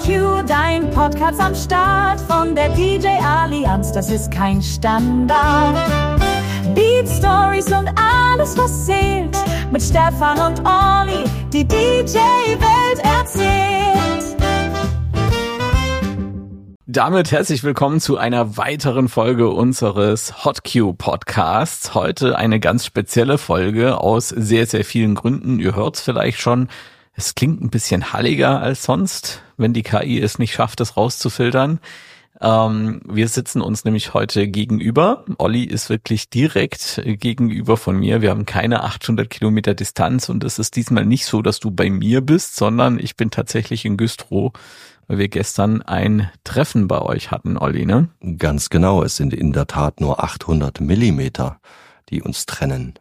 Q, dein Podcast am Start von der DJ Allianz, das ist kein Standard. Beat Stories und alles, was zählt, mit Stefan und Olli, die DJ-Welt erzählt. Damit herzlich willkommen zu einer weiteren Folge unseres Hot Q Podcasts. Heute eine ganz spezielle Folge aus sehr, sehr vielen Gründen. Ihr hört es vielleicht schon. Es klingt ein bisschen halliger als sonst, wenn die KI es nicht schafft, es rauszufiltern. Wir sitzen uns nämlich heute gegenüber. Olli ist wirklich direkt gegenüber von mir. Wir haben keine 800 Kilometer Distanz und es ist diesmal nicht so, dass du bei mir bist, sondern ich bin tatsächlich in Güstrow, weil wir gestern ein Treffen bei euch hatten, Olli, ne? Ganz genau, es sind in der Tat nur 800 Millimeter, die uns trennen.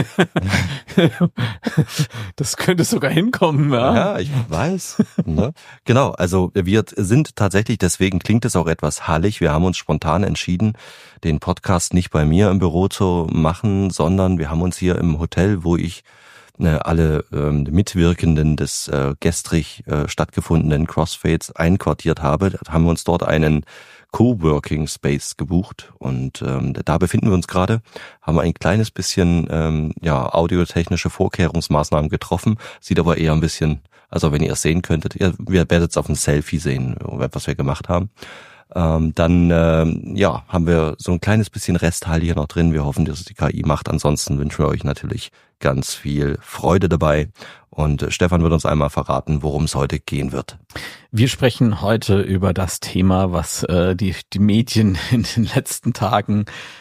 Das könnte sogar hinkommen, ja? Ja, ich weiß. Ne? Genau, also wir sind tatsächlich, deswegen klingt es auch etwas hallig, wir haben uns spontan entschieden, den Podcast nicht bei mir im Büro zu machen, sondern wir haben uns hier im Hotel, wo ich alle Mitwirkenden des gestrig stattgefundenen Crossfades einquartiert habe, haben wir uns dort einen Coworking Space gebucht und da befinden wir uns gerade, haben ein kleines bisschen audiotechnische Vorkehrungsmaßnahmen getroffen, sieht aber eher ein bisschen, also wenn ihr es sehen könntet, ihr werdet es auf dem Selfie sehen, was wir gemacht haben. Dann haben wir so ein kleines bisschen Resthall hier noch drin. Wir hoffen, dass es die KI macht. Ansonsten wünschen wir euch natürlich ganz viel Freude dabei. Und Stefan wird uns einmal verraten, worum es heute gehen wird. Wir sprechen heute über das Thema, was die Medien in den letzten Tagen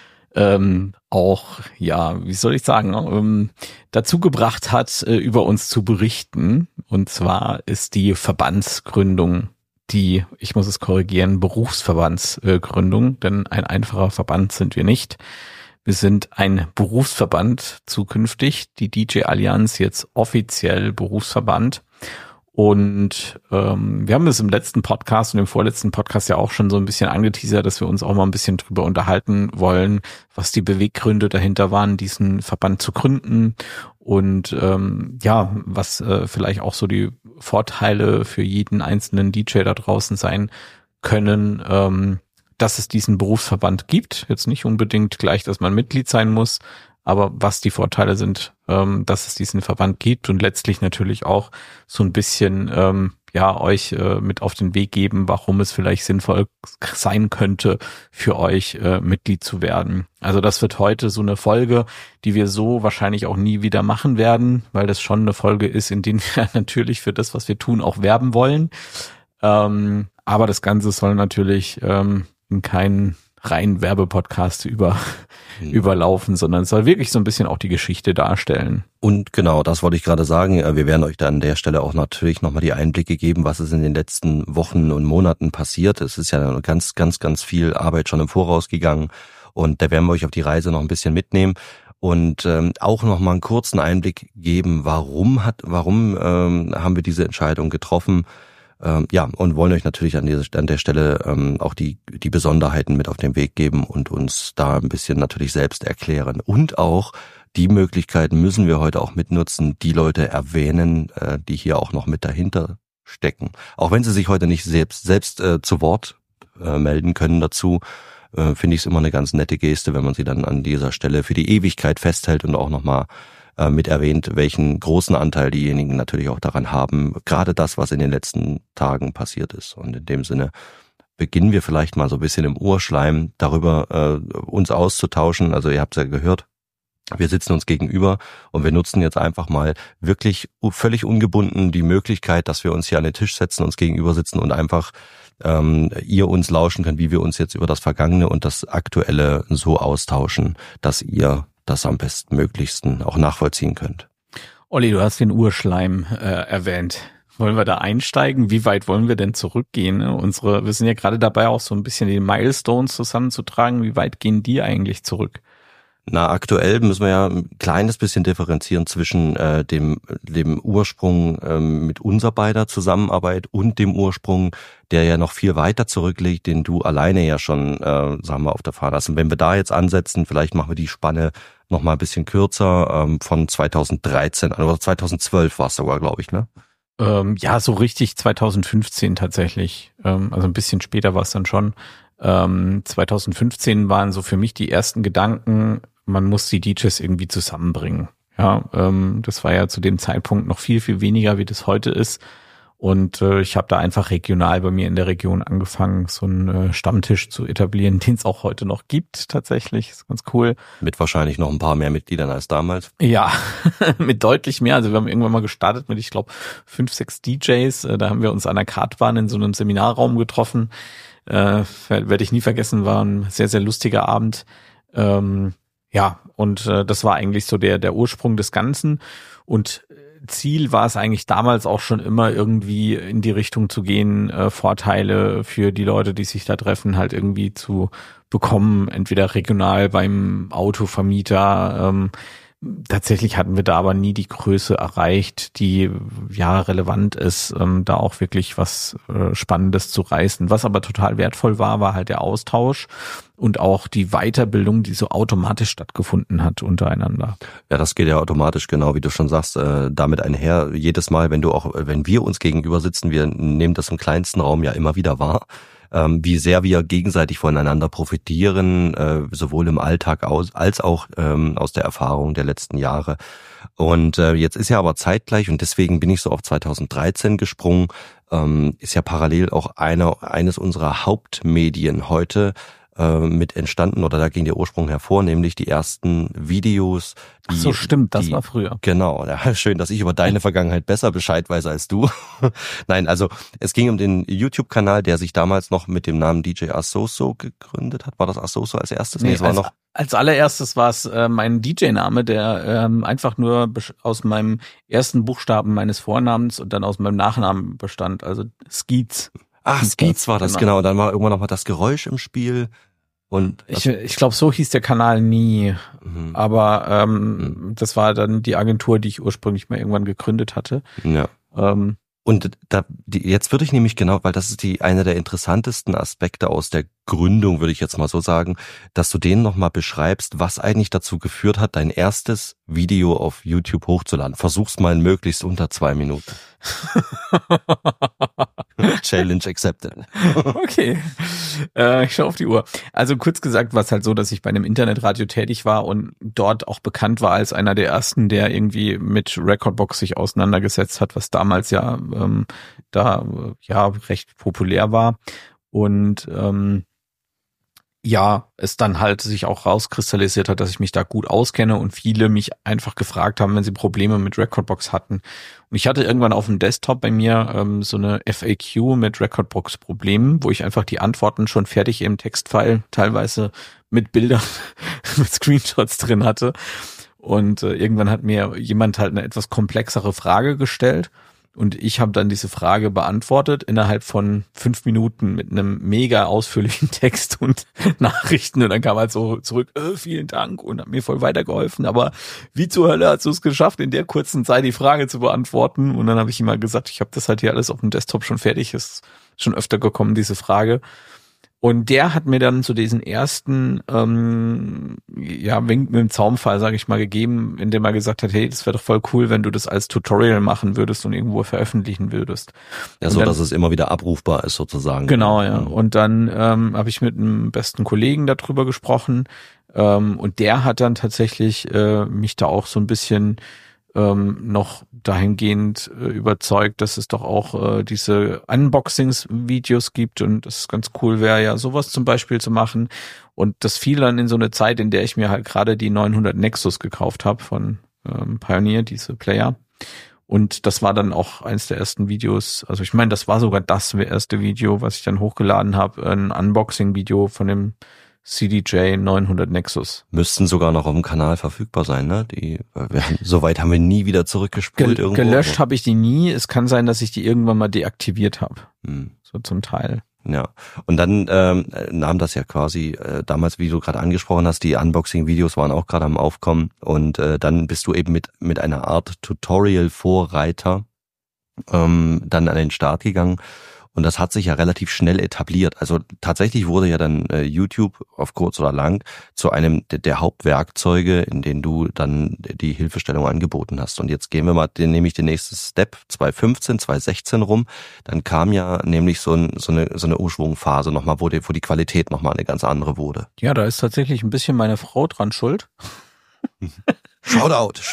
dazu gebracht hat, über uns zu berichten. Und zwar ist die Verbandsgründung, ich muss es korrigieren, Berufsverbandsgründung, denn ein einfacher Verband sind wir nicht. Wir sind ein Berufsverband zukünftig, die DJ Allianz jetzt offiziell Berufsverband. Und wir haben es im letzten Podcast und im vorletzten Podcast ja auch schon so ein bisschen angeteasert, dass wir uns auch mal ein bisschen drüber unterhalten wollen, was die Beweggründe dahinter waren, diesen Verband zu gründen und was vielleicht auch so die Vorteile für jeden einzelnen DJ da draußen sein können, dass es diesen Berufsverband gibt. Jetzt nicht unbedingt gleich, dass man Mitglied sein muss, aber was die Vorteile sind, dass es diesen Verband gibt und letztlich natürlich auch so ein bisschen euch mit auf den Weg geben, warum es vielleicht sinnvoll sein könnte, für euch Mitglied zu werden. Also das wird heute so eine Folge, die wir so wahrscheinlich auch nie wieder machen werden, weil das schon eine Folge ist, in der wir natürlich für das, was wir tun, auch werben wollen. Aber das Ganze soll natürlich in keinen reinen Werbepodcast überlaufen, sondern es soll wirklich so ein bisschen auch die Geschichte darstellen. Und genau, das wollte ich gerade sagen. Wir werden euch da an der Stelle auch natürlich nochmal die Einblicke geben, was ist in den letzten Wochen und Monaten passiert. Es ist ja ganz, ganz, ganz viel Arbeit schon im Voraus gegangen und da werden wir euch auf die Reise noch ein bisschen mitnehmen und auch nochmal einen kurzen Einblick geben, warum haben wir diese Entscheidung getroffen. Und wollen euch natürlich an der Stelle auch die Besonderheiten mit auf den Weg geben und uns da ein bisschen natürlich selbst erklären. Und auch die Möglichkeiten müssen wir heute auch mitnutzen, die Leute erwähnen, die hier auch noch mit dahinter stecken. Auch wenn sie sich heute nicht selbst zu Wort melden können dazu, finde ich es immer eine ganz nette Geste, wenn man sie dann an dieser Stelle für die Ewigkeit festhält und auch nochmal mit erwähnt, welchen großen Anteil diejenigen natürlich auch daran haben, gerade das, was in den letzten Tagen passiert ist. Und in dem Sinne beginnen wir vielleicht mal so ein bisschen im Urschleim darüber uns auszutauschen. Also ihr habt es ja gehört, wir sitzen uns gegenüber und wir nutzen jetzt einfach mal wirklich völlig ungebunden die Möglichkeit, dass wir uns hier an den Tisch setzen, uns gegenüber sitzen und einfach ihr uns lauschen könnt, wie wir uns jetzt über das Vergangene und das Aktuelle so austauschen, dass ihr das am bestmöglichsten auch nachvollziehen könnt. Olli, du hast den Urschleim erwähnt. Wollen wir da einsteigen? Wie weit wollen wir denn zurückgehen? Wir sind ja gerade dabei, auch so ein bisschen die Milestones zusammenzutragen. Wie weit gehen die eigentlich zurück? Na, aktuell müssen wir ja ein kleines bisschen differenzieren zwischen dem Ursprung mit unserer beider Zusammenarbeit und dem Ursprung, der ja noch viel weiter zurückliegt, den du alleine ja schon, auf der Fahrt hast. Und wenn wir da jetzt ansetzen, vielleicht machen wir die Spanne noch mal ein bisschen kürzer, von 2013, oder 2012 war es sogar, glaube ich, ne? Ja, so richtig 2015 tatsächlich. Also ein bisschen später war es dann schon. 2015 waren so für mich die ersten Gedanken, man muss die DJs irgendwie zusammenbringen. Ja, das war ja zu dem Zeitpunkt noch viel, viel weniger, wie das heute ist. Und ich habe da einfach regional bei mir in der Region angefangen, so einen Stammtisch zu etablieren, den es auch heute noch gibt tatsächlich. Ist ganz cool. Mit wahrscheinlich noch ein paar mehr Mitgliedern als damals. Ja, mit deutlich mehr. Also wir haben irgendwann mal gestartet mit, ich glaube, 5, 6 DJs. Da haben wir uns an der Kartbahn in so einem Seminarraum getroffen. Werde ich nie vergessen, war ein sehr, sehr lustiger Abend. Ja, und das war eigentlich so der Ursprung des Ganzen. Und Ziel war es eigentlich damals auch schon immer irgendwie in die Richtung zu gehen, Vorteile für die Leute, die sich da treffen, halt irgendwie zu bekommen, entweder regional beim Autovermieter. Tatsächlich hatten wir da aber nie die Größe erreicht, die ja relevant ist, da auch wirklich was Spannendes zu reißen. Was aber total wertvoll war, war halt der Austausch und auch die Weiterbildung, die so automatisch stattgefunden hat untereinander. Ja, das geht ja automatisch, genau wie du schon sagst, damit einher. Jedes Mal, wenn wir uns gegenüber sitzen, wir nehmen das im kleinsten Raum ja immer wieder wahr, wie sehr wir gegenseitig voneinander profitieren, sowohl im Alltag als auch aus der Erfahrung der letzten Jahre. Und jetzt ist ja aber zeitgleich, und deswegen bin ich so auf 2013 gesprungen, ist ja parallel auch eines unserer Hauptmedien heute mit entstanden, oder da ging der Ursprung hervor, nämlich die ersten Videos. Ach so, stimmt, das war früher. Genau, ja, schön, dass ich über deine Vergangenheit besser Bescheid weiß als du. Nein, also es ging um den YouTube-Kanal, der sich damals noch mit dem Namen DJ Asoso gegründet hat. War das Asoso als erstes? Nee, es war noch... Als allererstes war es mein DJ-Name, der einfach nur aus meinem ersten Buchstaben meines Vornamens und dann aus meinem Nachnamen bestand, also Skeets. Ach, Skeets war das, genau. Dann war irgendwann noch mal das Geräusch im Spiel. Und ich glaube, so hieß der Kanal nie. Aber das war dann die Agentur, die ich ursprünglich mal irgendwann gegründet hatte. Ja. Und jetzt würde ich nämlich genau, weil das ist einer der interessantesten Aspekte aus der Gründung, würde ich jetzt mal so sagen, dass du denen nochmal beschreibst, was eigentlich dazu geführt hat, dein erstes Video auf YouTube hochzuladen. Versuch's mal möglichst unter 2 Minuten. Challenge accepted. Okay, ich schaue auf die Uhr. Also kurz gesagt war es halt so, dass ich bei einem Internetradio tätig war und dort auch bekannt war als einer der ersten, der irgendwie mit Recordbox sich auseinandergesetzt hat, was damals ja recht populär war. Und es dann halt sich auch rauskristallisiert hat, dass ich mich da gut auskenne und viele mich einfach gefragt haben, wenn sie Probleme mit Recordbox hatten. Und ich hatte irgendwann auf dem Desktop bei mir so eine FAQ mit Recordbox-Problemen, wo ich einfach die Antworten schon fertig im Textfile, teilweise mit Bildern, mit Screenshots drin hatte. Und irgendwann hat mir jemand halt eine etwas komplexere Frage gestellt. Und ich habe dann diese Frage beantwortet innerhalb von 5 Minuten mit einem mega ausführlichen Text und Nachrichten. Und dann kam halt so zurück, vielen Dank, und hat mir voll weitergeholfen. Aber wie zur Hölle hast du es geschafft, in der kurzen Zeit die Frage zu beantworten? Und dann habe ich ihm mal gesagt, ich habe das halt hier alles auf dem Desktop schon fertig. Ist schon öfter gekommen, diese Frage. Und der hat mir dann zu diesen ersten Wink mit dem Zaunpfahl, sage ich mal, gegeben, indem er gesagt hat, hey, das wäre doch voll cool, wenn du das als Tutorial machen würdest und irgendwo veröffentlichen würdest. Ja, so, dass es immer wieder abrufbar ist sozusagen. Genau, ja. Und dann habe ich mit einem besten Kollegen darüber gesprochen und der hat dann tatsächlich mich da auch so ein bisschen noch dahingehend überzeugt, dass es doch auch diese Unboxings-Videos gibt und es ganz cool wäre, ja sowas zum Beispiel zu machen. Und das fiel dann in so eine Zeit, in der ich mir halt gerade die 900 Nexus gekauft habe von Pioneer, diese Player. Und das war dann auch eins der ersten Videos, also ich meine, das war sogar das erste Video, was ich dann hochgeladen habe, ein Unboxing-Video von dem CDJ 900 Nexus. Müssten sogar noch auf dem Kanal verfügbar sein, ne? Soweit haben wir nie wieder zurückgespult irgendwo. Gelöscht habe ich die nie. Es kann sein, dass ich die irgendwann mal deaktiviert habe. So zum Teil. Ja. Und dann nahm das ja quasi damals, wie du gerade angesprochen hast, die Unboxing-Videos waren auch gerade am Aufkommen. Und dann bist du eben mit einer Art Tutorial-Vorreiter dann an den Start gegangen. Und das hat sich ja relativ schnell etabliert. Also tatsächlich wurde ja dann YouTube auf kurz oder lang zu einem der Hauptwerkzeuge, in denen du dann die Hilfestellung angeboten hast. Und jetzt gehen wir mal nämlich den nächsten Step, 2015, 2016 rum. Dann kam ja nämlich so eine Umschwungphase nochmal, wo die Qualität nochmal eine ganz andere wurde. Ja, da ist tatsächlich ein bisschen meine Frau dran schuld. Shoutout.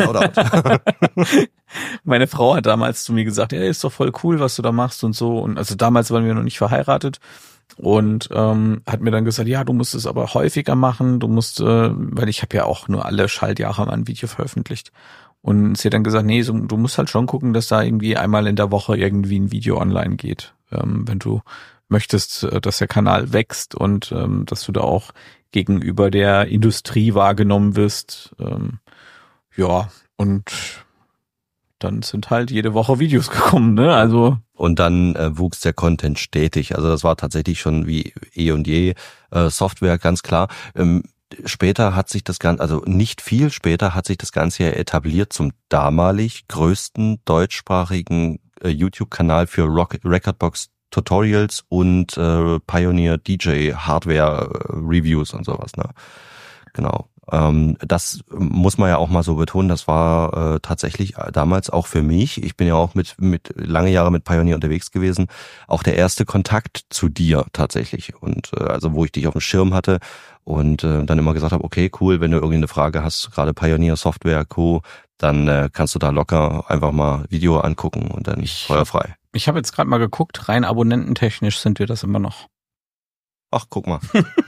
Meine Frau hat damals zu mir gesagt, ja, ist doch voll cool, was du da machst und so. Und also damals waren wir noch nicht verheiratet und hat mir dann gesagt, ja, du musst es aber häufiger machen. Du musst, weil ich habe ja auch nur alle Schaltjahre mal ein Video veröffentlicht. Und sie hat dann gesagt, nee, du musst halt schon gucken, dass da irgendwie einmal in der Woche irgendwie ein Video online geht, wenn du möchtest, dass der Kanal wächst und dass du da auch gegenüber der Industrie wahrgenommen wirst. Ja, und dann sind halt jede Woche Videos gekommen, ne? Also. Und dann wuchs der Content stetig. Also das war tatsächlich schon wie eh und je Software, ganz klar. Später hat sich das Ganze, also nicht viel später hat sich das Ganze ja etabliert zum damalig größten deutschsprachigen YouTube-Kanal für Recordbox Tutorials und Pioneer DJ Hardware Reviews und sowas, ne? Genau. Das muss man ja auch mal so betonen, das war tatsächlich damals auch für mich, ich bin ja auch mit lange Jahre mit Pioneer unterwegs gewesen, auch der erste Kontakt zu dir tatsächlich und also wo ich dich auf dem Schirm hatte und dann immer gesagt habe, okay, cool, wenn du irgendeine Frage hast, gerade Pioneer Software Co., dann kannst du da locker einfach mal Video angucken und dann feuerfrei. Ich habe jetzt gerade mal geguckt, rein abonnententechnisch sind wir das immer noch. Ach, guck mal.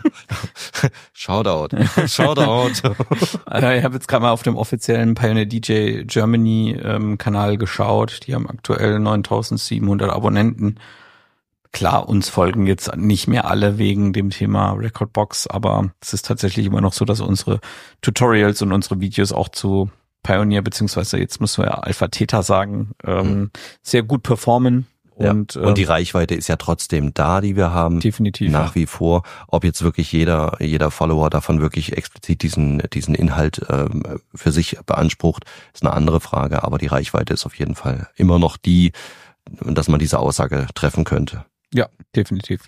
Shoutout. Also ich habe jetzt gerade mal auf dem offiziellen Pioneer DJ Germany Kanal geschaut. Die haben aktuell 9.700 Abonnenten. Klar, uns folgen jetzt nicht mehr alle wegen dem Thema Recordbox, aber es ist tatsächlich immer noch so, dass unsere Tutorials und unsere Videos auch zu Pioneer, beziehungsweise jetzt müssen wir ja Alpha Theta sagen, sehr gut performen. Und die Reichweite ist ja trotzdem da, die wir haben. Definitiv. Nach wie vor. Ob jetzt wirklich jeder Follower davon wirklich explizit diesen Inhalt für sich beansprucht, ist eine andere Frage. Aber die Reichweite ist auf jeden Fall immer noch die, dass man diese Aussage treffen könnte. Ja, definitiv.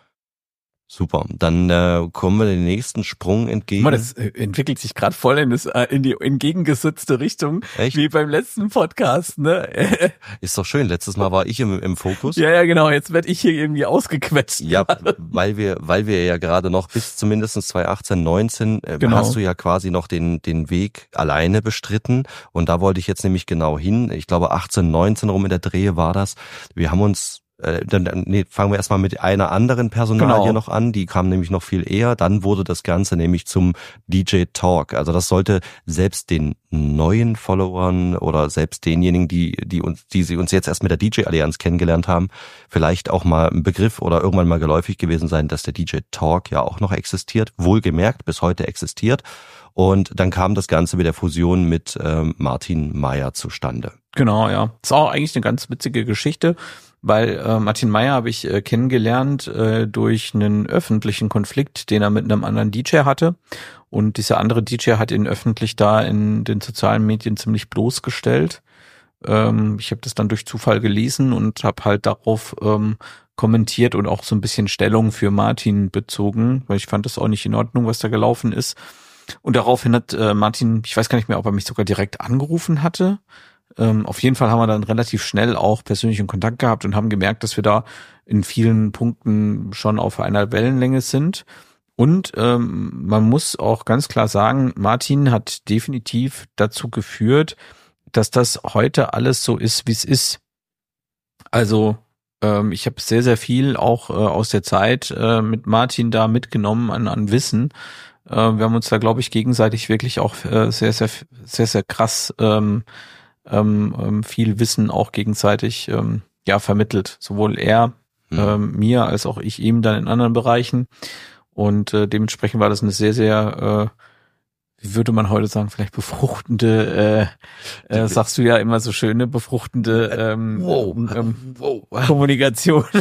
Super, dann kommen wir den nächsten Sprung entgegen. Das entwickelt sich gerade voll in die entgegengesetzte Richtung. Echt? Wie beim letzten Podcast, ne? Ist doch schön, letztes Mal war ich im Fokus. Ja, genau, jetzt werde ich hier irgendwie ausgequetscht. Ja, weil wir ja gerade noch bis zumindest 2018, 19 genau. Hast du ja quasi noch den Weg alleine bestritten und da wollte ich jetzt nämlich genau hin. Ich glaube 18, 19 rum in der Drehe war das. Wir haben uns fangen wir erstmal mit einer anderen Personalie noch an, die kam nämlich noch viel eher, dann wurde das Ganze nämlich zum DJ Talk, also das sollte selbst den neuen Followern oder selbst denjenigen, die sie uns jetzt erst mit der DJ Allianz kennengelernt haben, vielleicht auch mal ein Begriff oder irgendwann mal geläufig gewesen sein, dass der DJ Talk ja auch noch existiert, wohlgemerkt bis heute existiert. Und dann kam das Ganze mit der Fusion mit Martin Meier zustande. Genau, ja. Das ist auch eigentlich eine ganz witzige Geschichte, weil Martin Meier habe ich kennengelernt durch einen öffentlichen Konflikt, den er mit einem anderen DJ hatte. Und dieser andere DJ hat ihn öffentlich da in den sozialen Medien ziemlich bloßgestellt. Ich habe das dann durch Zufall gelesen und habe halt darauf kommentiert und auch so ein bisschen Stellung für Martin bezogen, weil ich fand das auch nicht in Ordnung, was da gelaufen ist. Und daraufhin hat Martin, ich weiß gar nicht mehr, ob er mich sogar direkt angerufen hatte. Auf jeden Fall haben wir dann relativ schnell auch persönlichen Kontakt gehabt und haben gemerkt, dass wir da in vielen Punkten schon auf einer Wellenlänge sind. Und man muss auch ganz klar sagen, Martin hat definitiv dazu geführt, dass das heute alles so ist, wie es ist. Also ich habe sehr, sehr viel auch aus der Zeit mit Martin da mitgenommen an Wissen. Wir haben uns da, glaube ich, gegenseitig wirklich auch sehr, sehr, sehr, sehr krass viel Wissen auch gegenseitig vermittelt. Sowohl er mir als auch ich ihm dann in anderen Bereichen. Und dementsprechend war das eine sehr, sehr, wie würde man heute sagen, vielleicht befruchtende, sagst du ja immer so schöne, befruchtende Kommunikation.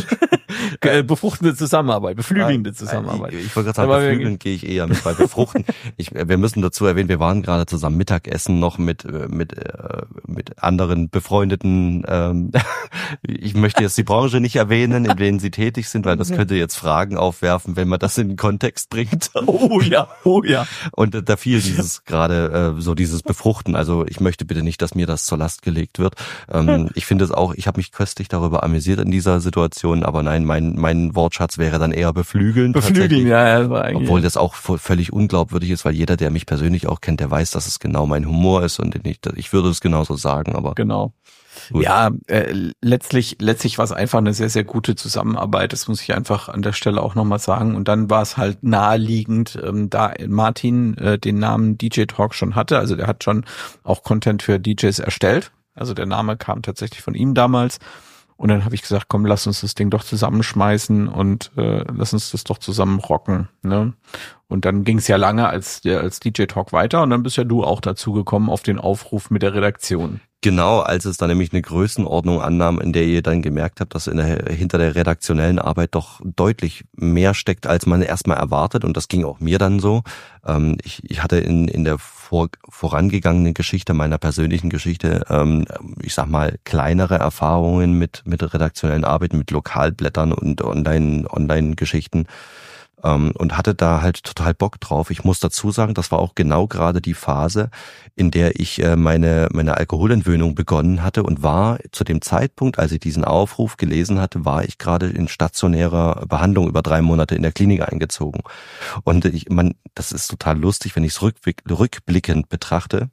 Befruchtende Zusammenarbeit, beflügelnde Zusammenarbeit. Ich wollte gerade sagen, beflügeln gehe ich eher mit bei befruchten. Wir müssen dazu erwähnen, wir waren gerade zusammen Mittagessen noch mit anderen befreundeten, ich möchte jetzt die Branche nicht erwähnen, in denen sie tätig sind, weil das könnte jetzt Fragen aufwerfen, wenn man das in den Kontext bringt. Oh ja. Und da fiel dieses Befruchten. Also ich möchte bitte nicht, dass mir das zur Last gelegt wird. Ich finde es auch, ich habe mich köstlich darüber amüsiert in dieser Situation, aber nein, mein Wortschatz wäre dann eher beflügeln. Beflügeln, ja. Das war eigentlich, obwohl das auch völlig unglaubwürdig ist, weil jeder, der mich persönlich auch kennt, der weiß, dass es genau mein Humor ist und ich würde es genauso sagen, aber. Genau. Gut. Ja, letztlich war es einfach eine sehr, sehr gute Zusammenarbeit. Das muss ich einfach an der Stelle auch nochmal sagen. Und dann war es halt naheliegend, da Martin den Namen DJ Talk schon hatte. Also der hat schon auch Content für DJs erstellt. Also der Name kam tatsächlich von ihm damals. Und dann habe ich gesagt, komm, lass uns das Ding doch zusammenschmeißen und lass uns das doch zusammen rocken. Ne? Und dann ging es ja lange als DJ Talk weiter und dann bist ja du auch dazu gekommen auf den Aufruf mit der Redaktion. Genau, als es dann nämlich eine Größenordnung annahm, in der ihr dann gemerkt habt, dass hinter der redaktionellen Arbeit doch deutlich mehr steckt, als man erstmal erwartet. Und das ging auch mir dann so. Ich hatte in der vorangegangenen Geschichte, meiner persönlichen Geschichte, ich sag mal, kleinere Erfahrungen mit redaktionellen Arbeiten, mit Lokalblättern und Online-Geschichten. Und hatte da halt total Bock drauf. Ich muss dazu sagen, das war auch genau gerade die Phase, in der ich meine Alkoholentwöhnung begonnen hatte und war zu dem Zeitpunkt, als ich diesen Aufruf gelesen hatte, war ich gerade in stationärer Behandlung über 3 Monate in der Klinik eingezogen. Und das ist total lustig, wenn ich es rückblickend betrachte.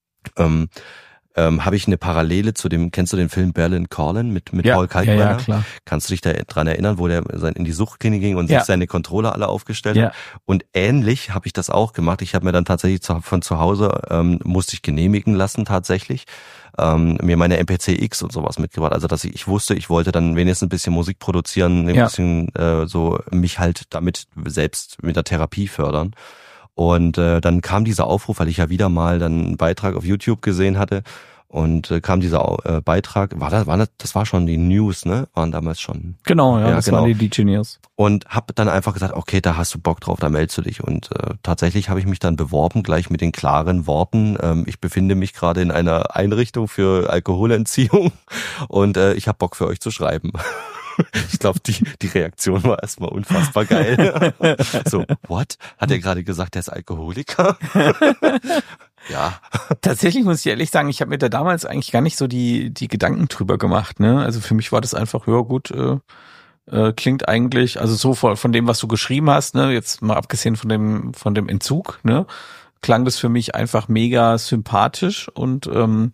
Habe ich eine Parallele kennst du den Film Berlin Calling mit Paul Kalkbrenner? Ja, klar. Kannst du dich da dran erinnern, wo der in die Suchtklinik ging und sich seine Controller alle aufgestellt hat? Und ähnlich habe ich das auch gemacht. Ich habe mir dann tatsächlich von zu Hause, musste ich genehmigen lassen tatsächlich, mir meine MPC-X und sowas mitgebracht. Also dass ich wusste, ich wollte dann wenigstens ein bisschen Musik produzieren, ein bisschen mich halt damit selbst mit der Therapie fördern. Und dann kam dieser Aufruf, weil ich ja wieder mal dann einen Beitrag auf YouTube gesehen hatte und kam dieser Beitrag, das war schon die News, ne? Waren damals schon. Genau, ja, das waren die DJ News. Und habe dann einfach gesagt, okay, da hast du Bock drauf, da meldest du dich. Und tatsächlich habe ich mich dann beworben, gleich mit den klaren Worten. Ich befinde mich gerade in einer Einrichtung für Alkoholentziehung und ich habe Bock für euch zu schreiben. Ich glaube, die Reaktion war erstmal unfassbar geil. So, what? Hat er gerade gesagt, er ist Alkoholiker? Ja. Tatsächlich muss ich ehrlich sagen, ich habe mir da damals eigentlich gar nicht so die Gedanken drüber gemacht. Ne? Also für mich war das einfach, ja gut, klingt eigentlich, also so von dem, was du geschrieben hast, ne, jetzt mal abgesehen von dem Entzug, ne, klang das für mich einfach mega sympathisch und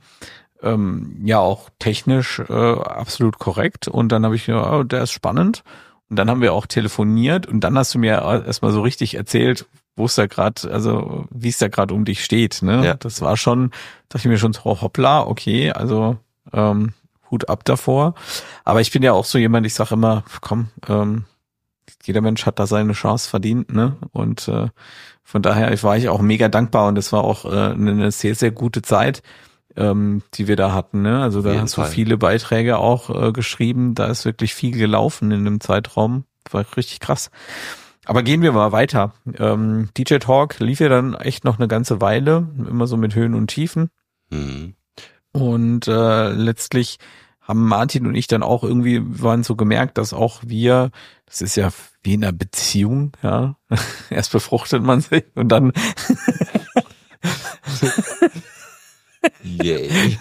ja auch technisch absolut korrekt. Und dann habe ich gedacht, oh, der ist spannend. Und dann haben wir auch telefoniert und dann hast du mir erstmal so richtig erzählt, wo es da gerade, also wie es da gerade um dich steht. Ne? Ja. Das war schon, dachte ich mir schon so, hoppla, okay, also Hut ab davor. Aber ich bin ja auch so jemand, ich sage immer, komm, jeder Mensch hat da seine Chance verdient, ne? Und von daher war ich auch mega dankbar und es war auch eine sehr, sehr gute Zeit, die wir da hatten, ne? Also da hast du viele Beiträge auch geschrieben, da ist wirklich viel gelaufen in dem Zeitraum, war richtig krass. Aber gehen wir mal weiter. DJ Talk lief ja dann echt noch eine ganze Weile, immer so mit Höhen und Tiefen. Mhm. Und letztlich haben Martin und ich dann auch irgendwie, waren so gemerkt, dass auch wir, das ist ja wie in einer Beziehung, ja, erst befruchtet man sich und dann Yay.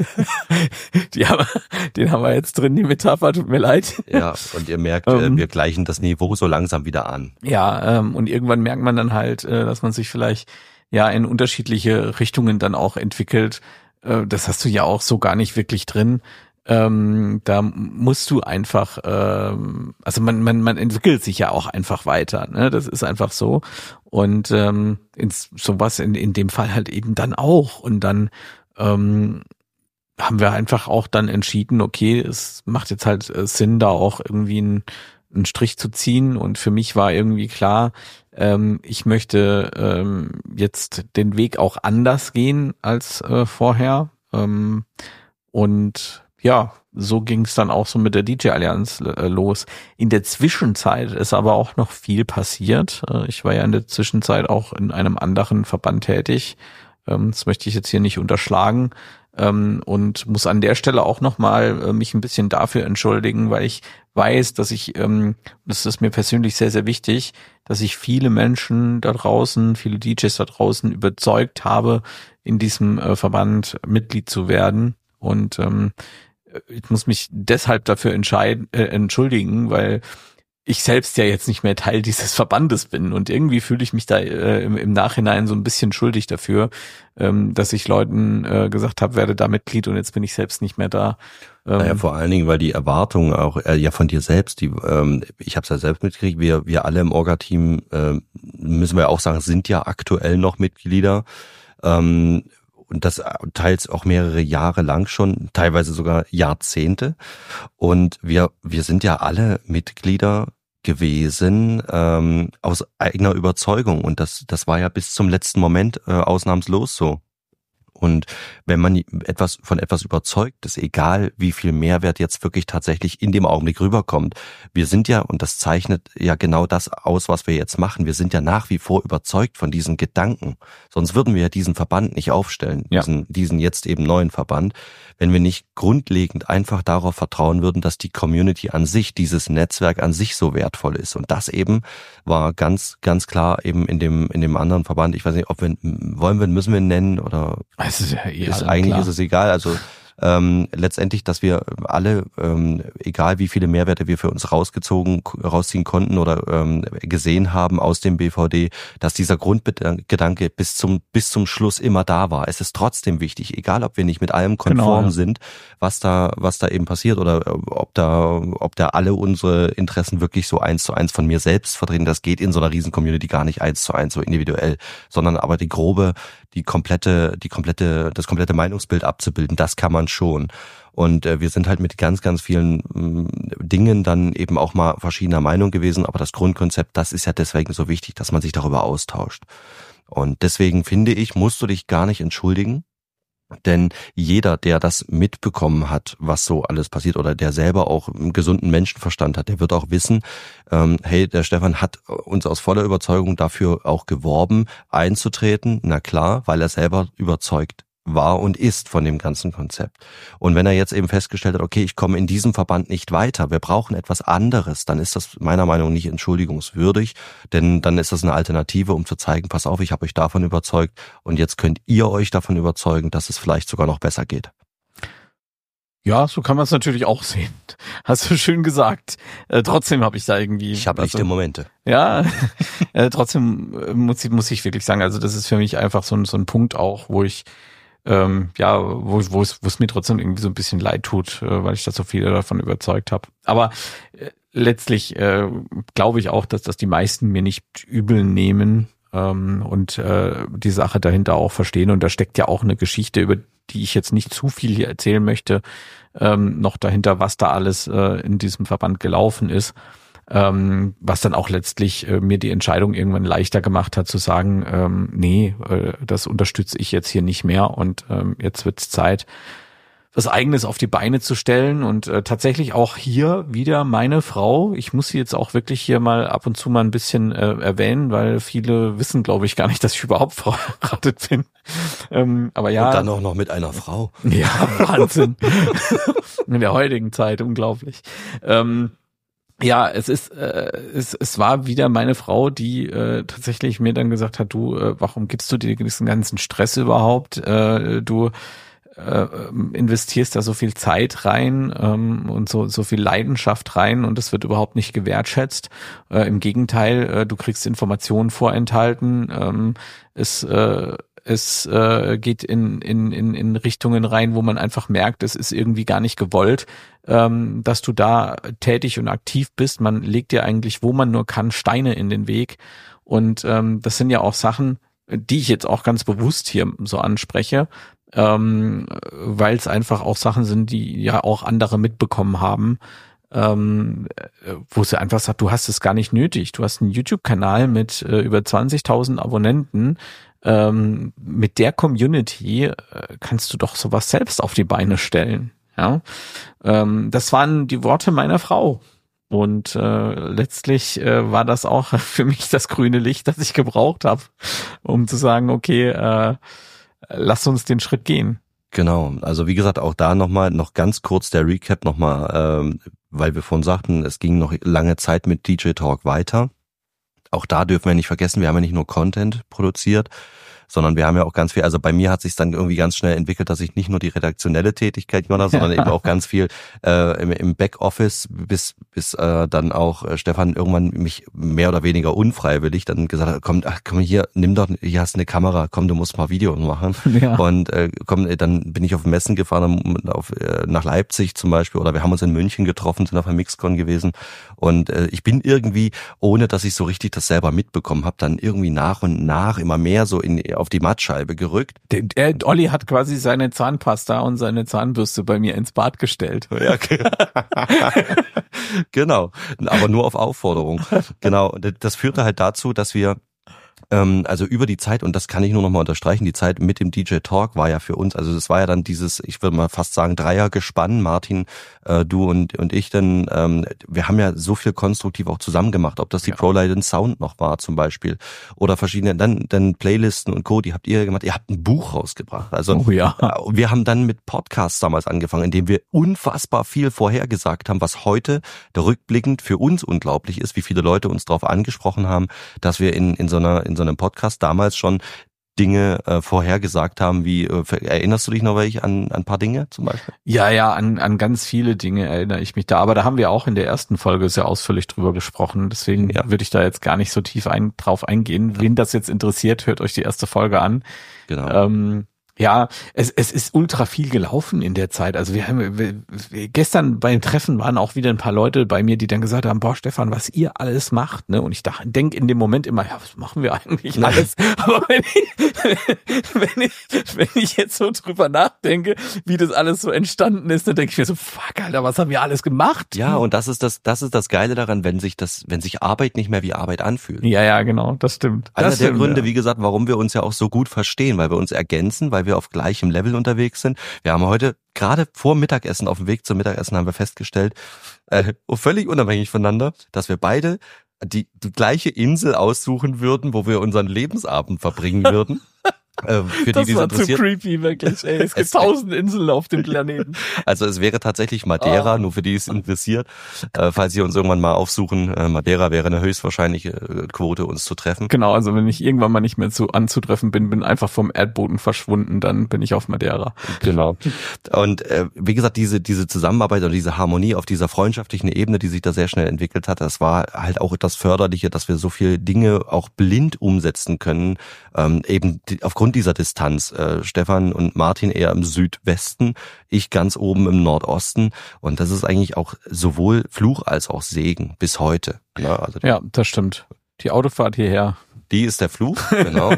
Den haben wir jetzt drin, die Metapher, tut mir leid. Ja, und ihr merkt, wir gleichen das Niveau so langsam wieder an. Ja, und irgendwann merkt man dann halt, dass man sich vielleicht ja in unterschiedliche Richtungen dann auch entwickelt. Das hast du ja auch so gar nicht wirklich drin. Da musst du einfach, also man entwickelt sich ja auch einfach weiter, ne? Das ist einfach so. Und sowas in dem Fall halt eben dann auch. Und dann haben wir einfach auch dann entschieden, okay, es macht jetzt halt Sinn, da auch irgendwie einen Strich zu ziehen. Und für mich war irgendwie klar, ich möchte jetzt den Weg auch anders gehen als vorher. Und ja, so ging es dann auch so mit der DJ-Allianz los. In der Zwischenzeit ist aber auch noch viel passiert. Ich war ja in der Zwischenzeit auch in einem anderen Verband tätig. Das möchte ich jetzt hier nicht unterschlagen. Und muss an der Stelle auch nochmal mich ein bisschen dafür entschuldigen, weil ich weiß, dass das ist mir persönlich sehr, sehr wichtig, dass ich viele Menschen da draußen, viele DJs da draußen überzeugt habe, in diesem Verband Mitglied zu werden. Und ich muss mich deshalb dafür entschuldigen, weil ich selbst ja jetzt nicht mehr Teil dieses Verbandes bin und irgendwie fühle ich mich da im Nachhinein so ein bisschen schuldig dafür, dass ich Leuten gesagt habe, werde da Mitglied und jetzt bin ich selbst nicht mehr da. Naja, vor allen Dingen, weil die Erwartungen auch ja von dir selbst, ich habe es ja selbst mitgekriegt, wir alle im Orga-Team, müssen wir auch sagen, sind ja aktuell noch Mitglieder. Und das teils auch mehrere Jahre lang schon, teilweise sogar Jahrzehnte. Und wir sind ja alle Mitglieder gewesen aus eigener Überzeugung. Und das war ja bis zum letzten Moment ausnahmslos so. Und wenn man von etwas überzeugt ist, egal wie viel Mehrwert jetzt wirklich tatsächlich in dem Augenblick rüberkommt, wir sind ja, und das zeichnet ja genau das aus, was wir jetzt machen, wir sind ja nach wie vor überzeugt von diesen Gedanken. Sonst würden wir ja diesen Verband nicht aufstellen, diesen jetzt eben neuen Verband, wenn wir nicht grundlegend einfach darauf vertrauen würden, dass die Community an sich, dieses Netzwerk an sich so wertvoll ist. Und das eben war ganz, ganz klar eben in dem anderen Verband. Ich weiß nicht, müssen wir ihn nennen oder eigentlich ist es egal. Also letztendlich, dass wir alle, egal wie viele Mehrwerte wir für uns rausziehen konnten oder gesehen haben aus dem BVD, dass dieser Grundgedanke bis zum Schluss immer da war. Es ist trotzdem wichtig, egal ob wir nicht mit allem konform sind, was da eben passiert oder ob da alle unsere Interessen wirklich so 1:1 von mir selbst vertreten. Das geht in so einer riesen Community gar nicht 1:1 so individuell, sondern aber das komplette Meinungsbild abzubilden, das kann man schon. Und wir sind halt mit ganz, ganz vielen Dingen dann eben auch mal verschiedener Meinung gewesen, aber das Grundkonzept, das ist ja deswegen so wichtig, dass man sich darüber austauscht. Und deswegen finde ich, musst du dich gar nicht entschuldigen, denn jeder, der das mitbekommen hat, was so alles passiert oder der selber auch einen gesunden Menschenverstand hat, der wird auch wissen, hey, der Stefan hat uns aus voller Überzeugung dafür auch geworben, einzutreten, na klar, weil er selber überzeugt war und ist von dem ganzen Konzept. Und wenn er jetzt eben festgestellt hat, okay, ich komme in diesem Verband nicht weiter, wir brauchen etwas anderes, dann ist das meiner Meinung nach nicht entschuldigungswürdig, denn dann ist das eine Alternative, um zu zeigen, pass auf, ich habe euch davon überzeugt und jetzt könnt ihr euch davon überzeugen, dass es vielleicht sogar noch besser geht. Ja, so kann man es natürlich auch sehen. Hast du schön gesagt. Trotzdem habe ich da irgendwie... Ich habe lichte Momente. Ja, trotzdem muss ich wirklich sagen, also das ist für mich einfach so ein Punkt auch, wo ich wo es mir trotzdem irgendwie so ein bisschen leid tut, weil ich da so viele davon überzeugt habe. Aber letztlich glaube ich auch, dass das die meisten mir nicht übel nehmen und die Sache dahinter auch verstehen. Und da steckt ja auch eine Geschichte, über die ich jetzt nicht zu viel hier erzählen möchte, noch dahinter, was da alles in diesem Verband gelaufen ist. Was dann auch letztlich mir die Entscheidung irgendwann leichter gemacht hat, zu sagen, nee, das unterstütze ich jetzt hier nicht mehr und jetzt wird's Zeit, was Eigenes auf die Beine zu stellen und tatsächlich auch hier wieder meine Frau, ich muss sie jetzt auch wirklich hier mal ab und zu mal ein bisschen erwähnen, weil viele wissen, glaube ich, gar nicht, dass ich überhaupt verheiratet bin. Aber ja. Und dann auch noch mit einer Frau. Ja, Wahnsinn. In der heutigen Zeit, unglaublich. Ja, es war wieder meine Frau, die tatsächlich mir dann gesagt hat, du, warum gibst du dir diesen ganzen Stress überhaupt? Du investierst da so viel Zeit rein und so viel Leidenschaft rein und das wird überhaupt nicht gewertschätzt. Im Gegenteil, du kriegst Informationen vorenthalten. Es geht in Richtungen rein, wo man einfach merkt, es ist irgendwie gar nicht gewollt, dass du da tätig und aktiv bist. Man legt dir eigentlich, wo man nur kann, Steine in den Weg. Und das sind ja auch Sachen, die ich jetzt auch ganz bewusst hier so anspreche, weil es einfach auch Sachen sind, die ja auch andere mitbekommen haben, wo sie einfach sagt, du hast es gar nicht nötig. Du hast einen YouTube-Kanal mit über 20.000 Abonnenten. Mit der Community kannst du doch sowas selbst auf die Beine stellen. Ja, das waren die Worte meiner Frau. Und letztlich war das auch für mich das grüne Licht, das ich gebraucht habe, um zu sagen, okay, lass uns den Schritt gehen. Genau, also wie gesagt, auch da noch ganz kurz der Recap nochmal, weil wir vorhin sagten, es ging noch lange Zeit mit DJ Talk weiter. Auch da dürfen wir nicht vergessen, wir haben ja nicht nur Content produziert, sondern wir haben ja auch ganz viel, also bei mir hat sich dann irgendwie ganz schnell entwickelt, dass ich nicht nur die redaktionelle Tätigkeit gemacht habe, sondern eben auch ganz viel im Backoffice, bis dann auch Stefan irgendwann mich mehr oder weniger unfreiwillig dann gesagt hat, komm hier, nimm doch, hier hast du eine Kamera, komm, du musst mal Video machen. Ja. Und dann bin ich auf Messen gefahren, nach Leipzig zum Beispiel, oder wir haben uns in München getroffen, sind auf einer Mixcon gewesen, und ich bin irgendwie, ohne dass ich so richtig das selber mitbekommen habe, dann irgendwie nach und nach immer mehr so auf die Mattscheibe gerückt. Olli hat quasi seine Zahnpasta und seine Zahnbürste bei mir ins Bad gestellt. Ja, genau, aber nur auf Aufforderung. Genau, das führte halt dazu, dass wir also über die Zeit, und das kann ich nur noch mal unterstreichen, die Zeit mit dem DJ Talk war ja für uns, also das war ja dann dieses, ich würde mal fast sagen, Dreiergespann, Martin, du und ich, denn wir haben ja so viel konstruktiv auch zusammen gemacht, ob das die ProLight Sound noch war zum Beispiel oder verschiedene, dann Playlisten und Co., die habt ihr gemacht, ihr habt ein Buch rausgebracht, also wir haben dann mit Podcasts damals angefangen, indem wir unfassbar viel vorhergesagt haben, was heute rückblickend für uns unglaublich ist, wie viele Leute uns darauf angesprochen haben, dass wir in so einem Podcast damals schon Dinge vorhergesagt haben, wie, erinnerst du dich noch an ein paar Dinge zum Beispiel? Ja, an ganz viele Dinge erinnere ich mich da, aber da haben wir auch in der ersten Folge sehr ausführlich drüber gesprochen, deswegen würde ich da jetzt gar nicht so tief drauf eingehen. Wen das jetzt interessiert, hört euch die erste Folge an. Genau. Ja, es ist ultra viel gelaufen in der Zeit. Also wir gestern beim Treffen waren auch wieder ein paar Leute bei mir, die dann gesagt haben, boah Stefan, was ihr alles macht, ne? Und ich denke in dem Moment immer, ja, was machen wir eigentlich alles? Aber wenn ich jetzt so drüber nachdenke, wie das alles so entstanden ist, dann denke ich mir so, fuck, Alter, was haben wir alles gemacht? Ja, und das ist das Geile daran, wenn sich Arbeit nicht mehr wie Arbeit anfühlt. Ja, genau, das stimmt. Einer der Gründe, wie gesagt, warum wir uns ja auch so gut verstehen, weil wir uns ergänzen, weil wir auf gleichem Level unterwegs sind. Wir haben heute gerade vor Mittagessen, auf dem Weg zum Mittagessen, haben wir festgestellt, völlig unabhängig voneinander, dass wir beide die gleiche Insel aussuchen würden, wo wir unseren Lebensabend verbringen würden. Für das die war zu creepy, wirklich. Ey, es gibt 1000 Inseln auf dem Planeten. Also es wäre tatsächlich Madeira, nur für die es interessiert. Falls Sie uns irgendwann mal aufsuchen, Madeira wäre eine höchstwahrscheinliche Quote, uns zu treffen. Genau, also wenn ich irgendwann mal nicht mehr anzutreffen bin einfach vom Erdboden verschwunden, dann bin ich auf Madeira. Genau. Und wie gesagt, diese Zusammenarbeit oder diese Harmonie auf dieser freundschaftlichen Ebene, die sich da sehr schnell entwickelt hat, das war halt auch das Förderliche, dass wir so viele Dinge auch blind umsetzen können, eben aufgrund dieser Distanz. Stefan und Martin eher im Südwesten, ich ganz oben im Nordosten. Und das ist eigentlich auch sowohl Fluch als auch Segen bis heute. Ja, also ja, das stimmt. Die Autofahrt hierher. Die ist der Fluch, genau.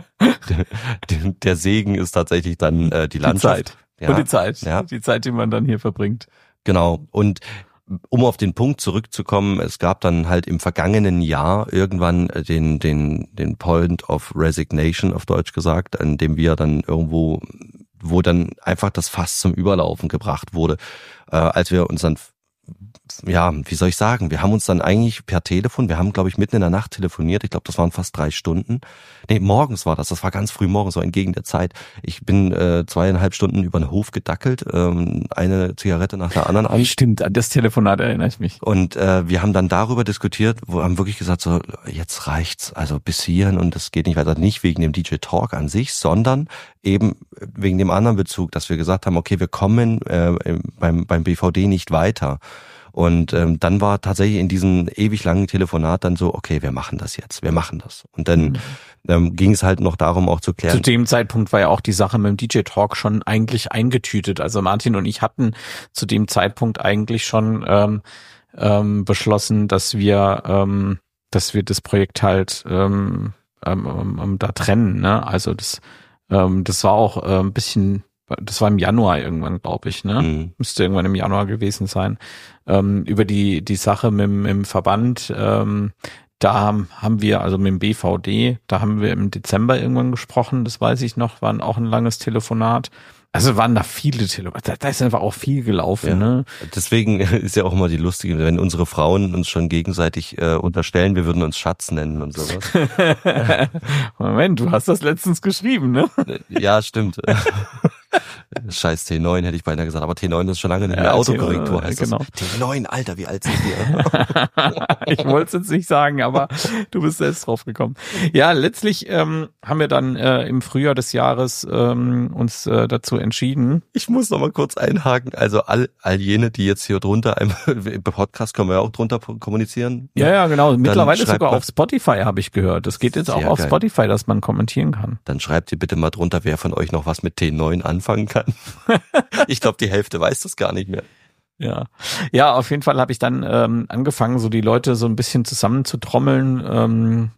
Der Segen ist tatsächlich dann die Landschaft. Und die Zeit. Ja. Die Zeit, die man dann hier verbringt. Genau. Und um auf den Punkt zurückzukommen, es gab dann halt im vergangenen Jahr irgendwann den Point of Resignation, auf Deutsch gesagt, an dem wir dann irgendwo, wo dann einfach das Fass zum Überlaufen gebracht wurde, als wir uns dann, ja, wie soll ich sagen, wir haben uns dann eigentlich per Telefon, wir haben, glaube ich, mitten in der Nacht telefoniert, ich glaube, das waren fast 3 Stunden. Nee, morgens war das war ganz früh morgens, so entgegen der Zeit. Ich bin 2,5 Stunden über den Hof gedackelt, eine Zigarette nach der anderen an. Stimmt, an das Telefonat erinnere ich mich. Und wir haben dann darüber diskutiert, haben wirklich gesagt, so, jetzt reicht's, also bis hierhin und das geht nicht weiter, nicht wegen dem DJ Talk an sich, sondern eben wegen dem anderen Bezug, dass wir gesagt haben, okay, wir kommen beim BVD nicht weiter. Und dann war tatsächlich in diesem ewig langen Telefonat dann so, okay, wir machen das jetzt, wir machen das. Und dann ging es halt noch darum, auch zu klären. Zu dem Zeitpunkt war ja auch die Sache mit dem DJ Talk schon eigentlich eingetütet. Also Martin und ich hatten zu dem Zeitpunkt eigentlich schon beschlossen, dass wir das Projekt halt da trennen. Ne? Also das war auch ein bisschen. Das war im Januar irgendwann, glaube ich, ne? Müsste irgendwann im Januar gewesen sein. Über die Sache mit dem Verband, da haben wir, also mit dem BVD, da haben wir im Dezember irgendwann gesprochen, das weiß ich noch, war auch ein langes Telefonat. Also waren da viele Telefonate, da ist einfach auch viel gelaufen, ne? Deswegen ist ja auch immer die lustige, wenn unsere Frauen uns schon gegenseitig unterstellen, wir würden uns Schatz nennen und sowas. Moment, du hast das letztens geschrieben, ne? Ja, stimmt. Scheiß T9 hätte ich beinahe gesagt, aber T9 ist schon lange nicht mehr Autokorrektur, heißt genau. das. T9, Alter, wie alt sind wir? Ich wollte es jetzt nicht sagen, aber du bist selbst drauf gekommen. Ja, letztlich haben wir dann im Frühjahr des Jahres uns dazu entschieden. Ich muss noch mal kurz einhaken, also all jene, die jetzt hier drunter, im Podcast können wir ja auch drunter kommunizieren. Ja, genau. Mittlerweile sogar auf Spotify habe ich gehört. Es geht jetzt auch auf Spotify, dass man kommentieren kann. Dann schreibt ihr bitte mal drunter, wer von euch noch was mit T9 anfangen kann. Ich glaube, die Hälfte weiß das gar nicht mehr. Ja, auf jeden Fall habe ich dann angefangen, so die Leute so ein bisschen zusammenzutrommeln.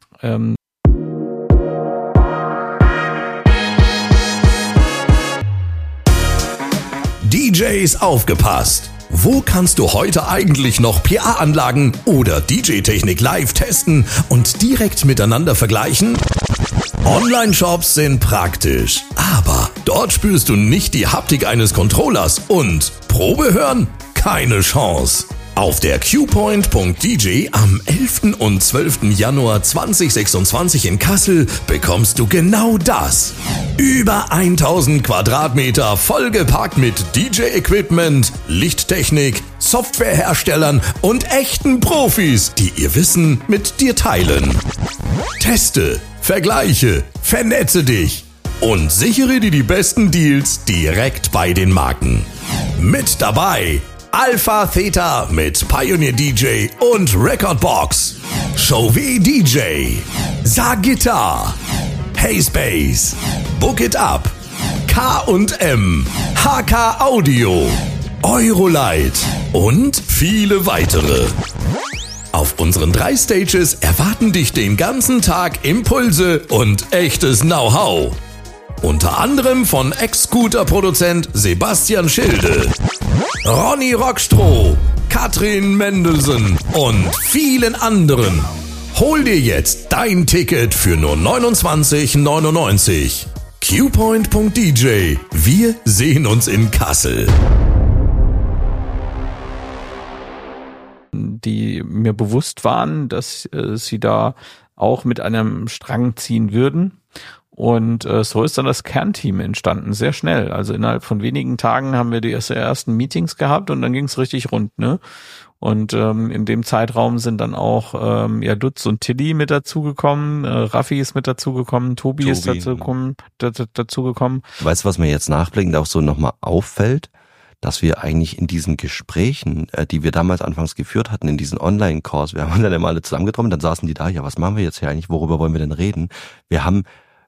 DJs aufgepasst! Wo kannst du heute eigentlich noch PA-Anlagen oder DJ-Technik live testen und direkt miteinander vergleichen? Online-Shops sind praktisch, aber dort spürst du nicht die Haptik eines Controllers und Probe hören? Keine Chance. Auf der QPoint.dj am 11. und 12. Januar 2026 in Kassel bekommst du genau das. Über 1000 Quadratmeter vollgepackt mit DJ-Equipment, Lichttechnik, Softwareherstellern und echten Profis, die ihr Wissen mit dir teilen. Teste, vergleiche, vernetze dich und sichere dir die besten Deals direkt bei den Marken. Mit dabei Alpha Theta mit Pioneer DJ und Recordbox, Chauvet DJ, Sagitar, Hayspace, Book It Up, K&M, HK Audio, Eurolight und viele weitere. Auf unseren 3 Stages erwarten dich den ganzen Tag Impulse und echtes Know-how. Unter anderem von Ex-Scooter-Produzent Sebastian Schilde, Ronny Rockstroh, Katrin Mendelsen und vielen anderen. Hol dir jetzt dein Ticket für nur 29,99. QPoint.dj. Wir sehen uns in Kassel. Die mir bewusst waren, dass sie da auch mit einem Strang ziehen würden. Und so ist dann das Kernteam entstanden, sehr schnell. Also innerhalb von wenigen Tagen haben wir die ersten Meetings gehabt und dann ging es richtig rund, ne? Und in dem Zeitraum sind dann auch Lutz und Tilly mit dazugekommen, Raffi ist mit dazugekommen, Tobi ist dazugekommen. Weißt du, was mir jetzt nachblickend auch so nochmal auffällt? Dass wir eigentlich in diesen Gesprächen, die wir damals anfangs geführt hatten, in diesen Online-Calls, wir haben uns dann immer alle zusammengetroffen, dann saßen die da, ja, was machen wir jetzt hier eigentlich, worüber wollen wir denn reden? Wir haben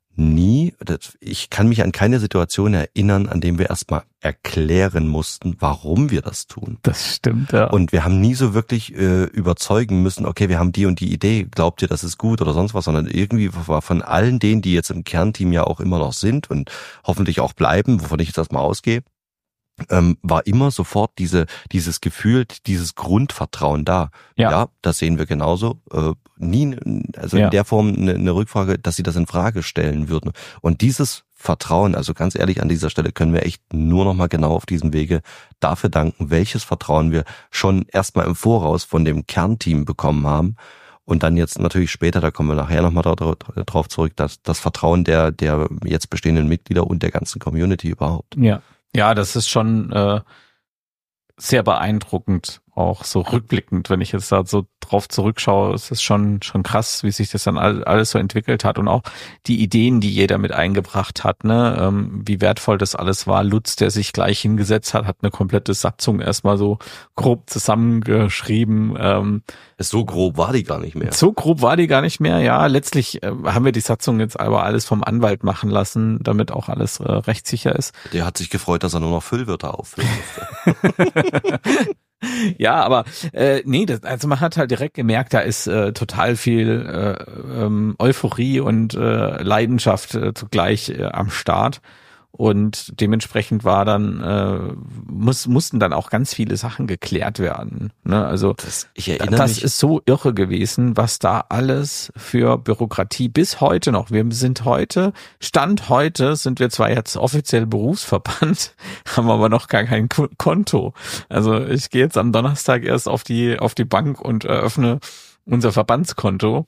ich kann mich an keine Situation erinnern, an dem wir erstmal erklären mussten, warum wir das tun. Das stimmt, ja. Und wir haben nie so wirklich überzeugen müssen, okay, wir haben die und die Idee, glaubt ihr, das ist gut oder sonst was, sondern irgendwie war von allen denen, die jetzt im Kernteam ja auch immer noch sind und hoffentlich auch bleiben, wovon ich jetzt erstmal ausgehe, war immer sofort dieses Gefühl, dieses Grundvertrauen da. Ja, das sehen wir genauso. Nie, also in der Form eine Rückfrage, dass sie das in Frage stellen würden. Und dieses Vertrauen, also ganz ehrlich, an dieser Stelle können wir echt nur noch mal genau auf diesem Wege dafür danken, welches Vertrauen wir schon erstmal im Voraus von dem Kernteam bekommen haben. Und dann jetzt natürlich später, da kommen wir nachher nochmal drauf zurück, dass das Vertrauen der jetzt bestehenden Mitglieder und der ganzen Community überhaupt. Ja, das ist schon sehr beeindruckend, auch so rückblickend, wenn ich jetzt da so drauf zurückschaue. Es ist schon krass, wie sich das dann alles so entwickelt hat und auch die Ideen, die jeder mit eingebracht hat, ne, wie wertvoll das alles war. Lutz, der sich gleich hingesetzt hat eine komplette Satzung erstmal so grob zusammengeschrieben. So grob war die gar nicht mehr. So grob war die gar nicht mehr, ja. Letztlich haben wir die Satzung jetzt aber alles vom Anwalt machen lassen, damit auch alles rechtssicher ist. Der hat sich gefreut, dass er nur noch Füllwörter auffüllen musste. Ja, aber also man hat halt direkt gemerkt, da ist total viel Euphorie und Leidenschaft zugleich am Start. und dementsprechend war dann mussten dann auch ganz viele Sachen geklärt werden. Ne? Also das ist so irre gewesen, was da alles für Bürokratie bis heute noch. Stand heute sind wir zwar jetzt offiziell Berufsverband, haben aber noch gar kein Konto. Also ich gehe jetzt am Donnerstag erst auf die Bank und eröffne unser Verbandskonto.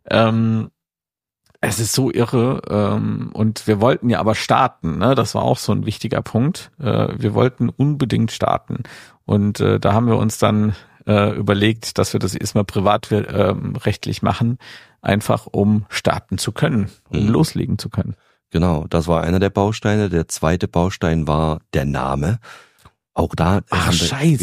Es ist so irre, und wir wollten ja aber starten, ne? Das war auch so ein wichtiger Punkt. Wir wollten unbedingt starten und da haben wir uns dann überlegt, dass wir das erstmal privatrechtlich machen, einfach um starten zu können, um loslegen zu können. Genau, das war einer der Bausteine. Der zweite Baustein war der Name. Auch da. Das müssen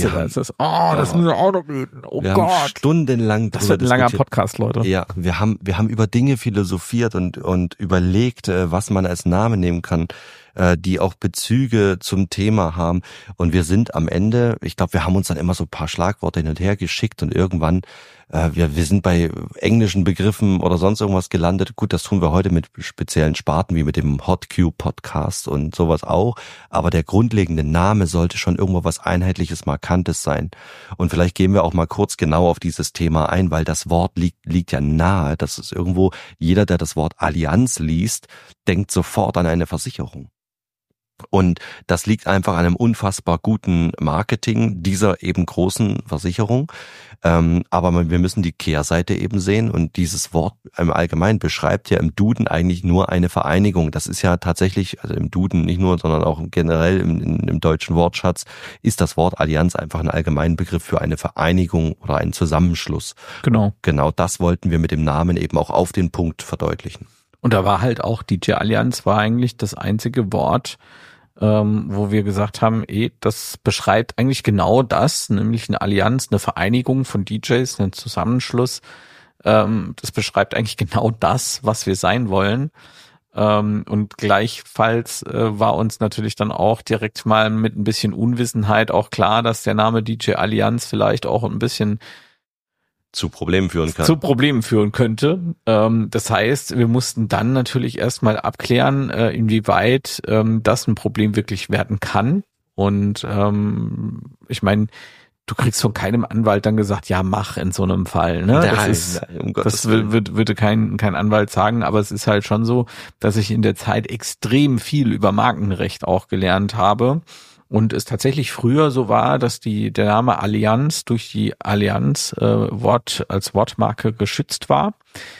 wir auch noch reden. Oh wir Gott. Haben stundenlang. Das wird ein langer Podcast, Leute. Ja, wir haben über Dinge philosophiert und überlegt, was man als Name nehmen kann, die auch Bezüge zum Thema haben. Und wir sind am Ende, ich glaube, wir haben uns dann immer so ein paar Schlagworte hin und her geschickt und irgendwann, wir sind bei englischen Begriffen oder sonst irgendwas gelandet. Gut, das tun wir heute mit speziellen Sparten wie mit dem HotQ-Podcast und sowas auch. Aber der grundlegende Name sollte schon irgendwo was Einheitliches, Markantes sein. Und vielleicht gehen wir auch mal kurz genau auf dieses Thema ein, weil das Wort liegt ja nahe. Das ist irgendwo, jeder, der das Wort Allianz liest, denkt sofort an eine Versicherung. Und das liegt einfach an einem unfassbar guten Marketing dieser eben großen Versicherung. Aber wir müssen die Kehrseite eben sehen und dieses Wort im Allgemeinen beschreibt ja im Duden eigentlich nur eine Vereinigung. Das ist ja tatsächlich, also im Duden nicht nur, sondern auch generell im deutschen Wortschatz ist das Wort Allianz einfach ein Allgemeinbegriff für eine Vereinigung oder einen Zusammenschluss. Genau das wollten wir mit dem Namen eben auch auf den Punkt verdeutlichen. Und da war halt auch DJ Allianz war eigentlich das einzige Wort, wo wir gesagt haben, das beschreibt eigentlich genau das, nämlich eine Allianz, eine Vereinigung von DJs, einen Zusammenschluss. Das beschreibt eigentlich genau das, was wir sein wollen. Und gleichfalls war uns natürlich dann auch direkt mal mit ein bisschen Unwissenheit auch klar, dass der Name DJ Allianz vielleicht auch ein bisschen zu Problemen führen könnte. Das heißt, wir mussten dann natürlich erstmal abklären, inwieweit das ein Problem wirklich werden kann. Und ich meine, du kriegst von keinem Anwalt dann gesagt, ja, mach in so einem Fall. Ne? Das würde kein Anwalt sagen, aber es ist halt schon so, dass ich in der Zeit extrem viel über Markenrecht auch gelernt habe. Und es tatsächlich früher so war, dass der Name Allianz durch die Allianz als Wortmarke geschützt war.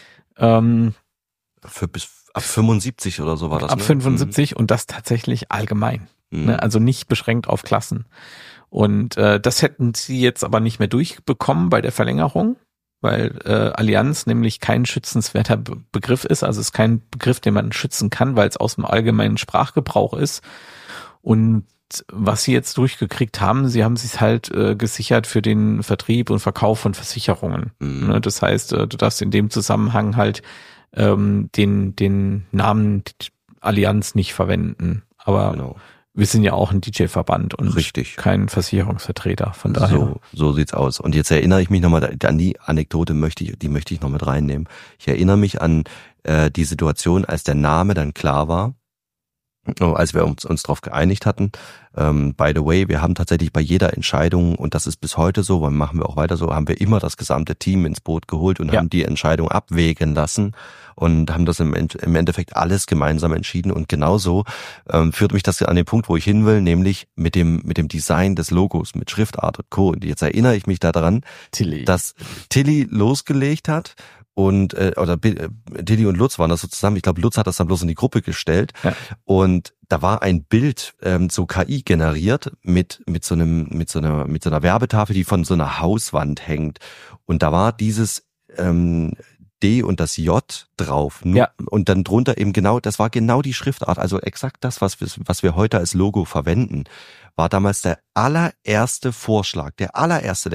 Bis ab 75 oder so war das. Ab 75 und das tatsächlich allgemein. Ne? Also nicht beschränkt auf Klassen. Und das hätten sie jetzt aber nicht mehr durchbekommen bei der Verlängerung, weil Allianz nämlich kein schützenswerter Begriff ist. Also es ist kein Begriff, den man schützen kann, weil es aus dem allgemeinen Sprachgebrauch ist. Und was sie jetzt durchgekriegt haben, sie haben sich halt gesichert für den Vertrieb und Verkauf von Versicherungen. Ne? Das heißt, du darfst in dem Zusammenhang halt den Namen Allianz nicht verwenden. Aber wir sind ja auch ein DJ-Verband und kein Versicherungsvertreter. Von daher. So sieht's aus. Und jetzt erinnere ich mich nochmal an die Anekdote, die möchte ich noch mit reinnehmen. Ich erinnere mich an die Situation, als der Name dann klar war. Als wir uns darauf geeinigt hatten. By the way, wir haben tatsächlich bei jeder Entscheidung, und das ist bis heute so, weil machen wir auch weiter so, haben wir immer das gesamte Team ins Boot geholt und haben die Entscheidung abwägen lassen und haben das im Endeffekt alles gemeinsam entschieden. Und genauso führt mich das an den Punkt, wo ich hin will, nämlich mit dem Design des Logos, mit Schriftart und Co. Und jetzt erinnere ich mich daran, dass Tilly losgelegt hat. Und Tilly und Lutz waren das so zusammen. Ich glaube, Lutz hat das dann bloß in die Gruppe gestellt. Ja. Und da war ein Bild so KI generiert mit so einer Werbetafel, die von so einer Hauswand hängt. Und da war dieses D und das J drauf. Ja. Und dann drunter eben das war genau die Schriftart. Also exakt das, was wir heute als Logo verwenden, war damals der allererste Vorschlag, der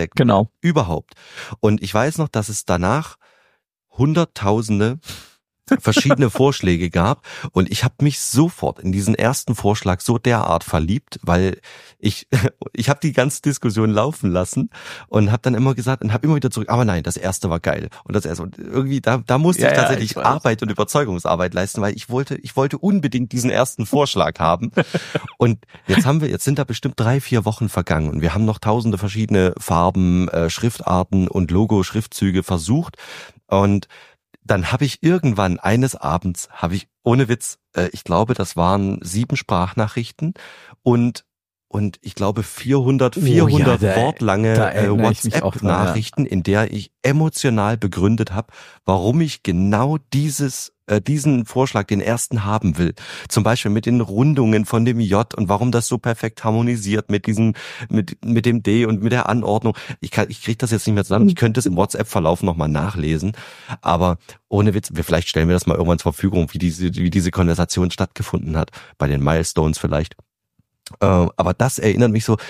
überhaupt. Und ich weiß noch, dass es danach Hunderttausende verschiedene Vorschläge gab und ich habe mich sofort in diesen ersten Vorschlag so derart verliebt, weil ich habe die ganze Diskussion laufen lassen und habe dann immer gesagt und habe immer wieder zurück, aber nein, das erste war geil und das erste und irgendwie da musste ich tatsächlich Arbeit und Überzeugungsarbeit leisten, weil ich wollte unbedingt diesen ersten Vorschlag haben und jetzt sind da bestimmt 3-4 Wochen vergangen und wir haben noch tausende verschiedene Farben, Schriftarten und Logo-Schriftzüge versucht und dann habe ich irgendwann eines Abends, ohne Witz, ich glaube, das waren 7 Sprachnachrichten und ich glaube 400 wortlange WhatsApp-Nachrichten, in der ich emotional begründet habe, warum ich genau diesen Vorschlag, den ersten, haben will. Zum Beispiel mit den Rundungen von dem J und warum das so perfekt harmonisiert mit dem D und mit der Anordnung. Ich kriege das jetzt nicht mehr zusammen. Ich könnte es im WhatsApp-Verlauf nochmal nachlesen. Aber ohne Witz, vielleicht stellen wir das mal irgendwann zur Verfügung, wie diese Konversation stattgefunden hat. Bei den Milestones vielleicht. Aber das erinnert mich so,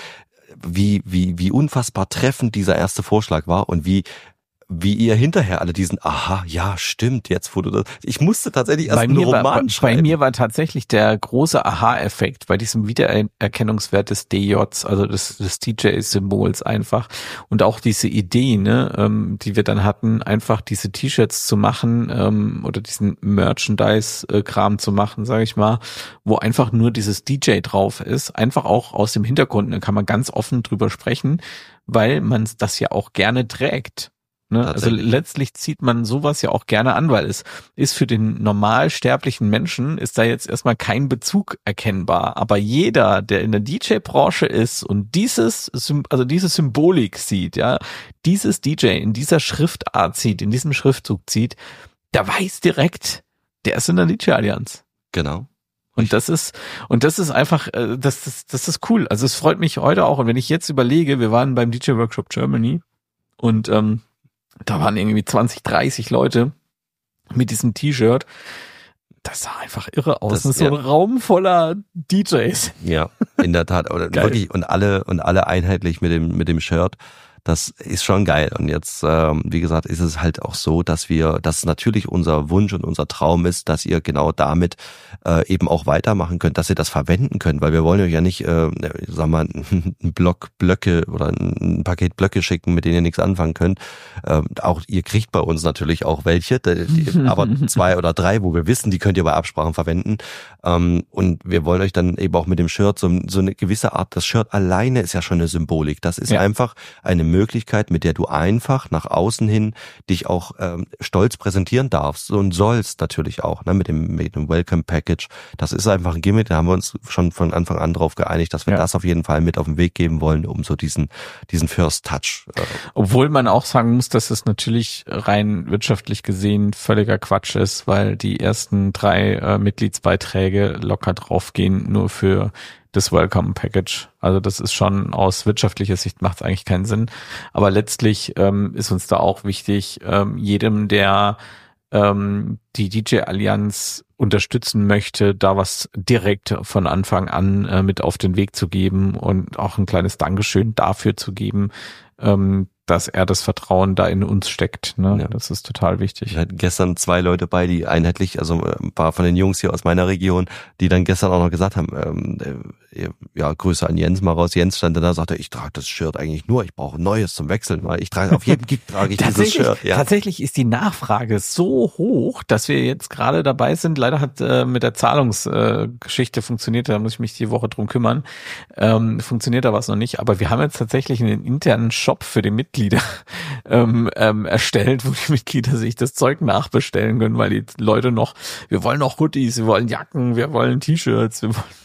wie unfassbar treffend dieser erste Vorschlag war und wie ihr hinterher alle diesen, aha, ja, stimmt, jetzt wurde das. Ich musste tatsächlich erst einen Roman schreiben. Bei mir war tatsächlich der große Aha-Effekt bei diesem Wiedererkennungswert des DJs, also des DJ-Symbols einfach. Und auch diese Idee, die wir dann hatten, einfach diese T-Shirts zu machen, oder diesen Merchandise-Kram zu machen, sage ich mal, wo einfach nur dieses DJ drauf ist, einfach auch aus dem Hintergrund, da kann man ganz offen drüber sprechen, weil man das ja auch gerne trägt. Also letztlich zieht man sowas ja auch gerne an, weil es ist für den normalsterblichen Menschen ist da jetzt erstmal kein Bezug erkennbar. Aber jeder, der in der DJ-Branche ist und diese Symbolik sieht, ja, dieses DJ in dieser Schriftart sieht, in diesem Schriftzug sieht, der weiß direkt, der ist in der DJ-Allianz. Genau. Und das ist einfach, das ist cool. Also es freut mich heute auch. Und wenn ich jetzt überlege, wir waren beim DJ Workshop Germany und da waren irgendwie 20, 30 Leute mit diesem T-Shirt. Das sah einfach irre aus. Das ist so ein Raum voller DJs. Ja, in der Tat. Oder wirklich, und alle einheitlich mit dem Shirt. Das ist schon geil. Und jetzt, wie gesagt, ist es halt auch so, dass natürlich unser Wunsch und unser Traum ist, dass ihr genau damit eben auch weitermachen könnt, dass ihr das verwenden könnt, weil wir wollen euch ja nicht, einen Block Blöcke oder ein Paket Blöcke schicken, mit denen ihr nichts anfangen könnt. Auch ihr kriegt bei uns natürlich auch welche, aber 2 oder 3, wo wir wissen, die könnt ihr bei Absprachen verwenden. Und wir wollen euch dann eben auch mit dem Shirt so eine gewisse Art, das Shirt alleine ist ja schon eine Symbolik. Das ist einfach eine Möglichkeit, mit der du einfach nach außen hin dich auch stolz präsentieren darfst und sollst natürlich auch, mit dem Welcome Package. Das ist einfach ein Gimmick, da haben wir uns schon von Anfang an drauf geeinigt, dass wir das auf jeden Fall mit auf den Weg geben wollen, um so diesen First Touch. Obwohl man auch sagen muss, dass es natürlich rein wirtschaftlich gesehen völliger Quatsch ist, weil die ersten 3 Mitgliedsbeiträge locker draufgehen, nur für das Welcome Package. Also das ist schon aus wirtschaftlicher Sicht macht es eigentlich keinen Sinn. Aber letztlich ist uns da auch wichtig, jedem, der die DJ-Allianz unterstützen möchte, da was direkt von Anfang an mit auf den Weg zu geben und auch ein kleines Dankeschön dafür zu geben, dass er das Vertrauen da in uns steckt. Ja. Das ist total wichtig. Ich hatte gestern 2 Leute bei, die einheitlich, also ein paar von den Jungs hier aus meiner Region, die dann gestern auch noch gesagt haben, Grüße an Jens mal raus. Jens stand da, sagte, ich trage das Shirt eigentlich nur, ich brauche ein neues zum Wechseln, weil ich trage auf jedem Gig trage ich dieses Shirt. Ja. Tatsächlich ist die Nachfrage so hoch, dass wir jetzt gerade dabei sind. Leider hat mit der Zahlungsgeschichte funktioniert, da muss ich mich die Woche drum kümmern. Funktioniert da was noch nicht, aber wir haben jetzt tatsächlich einen internen Shop für die Mitglieder erstellt, wo die Mitglieder sich das Zeug nachbestellen können, weil die Leute wir wollen noch Hoodies, wir wollen Jacken, wir wollen T-Shirts, wir wollen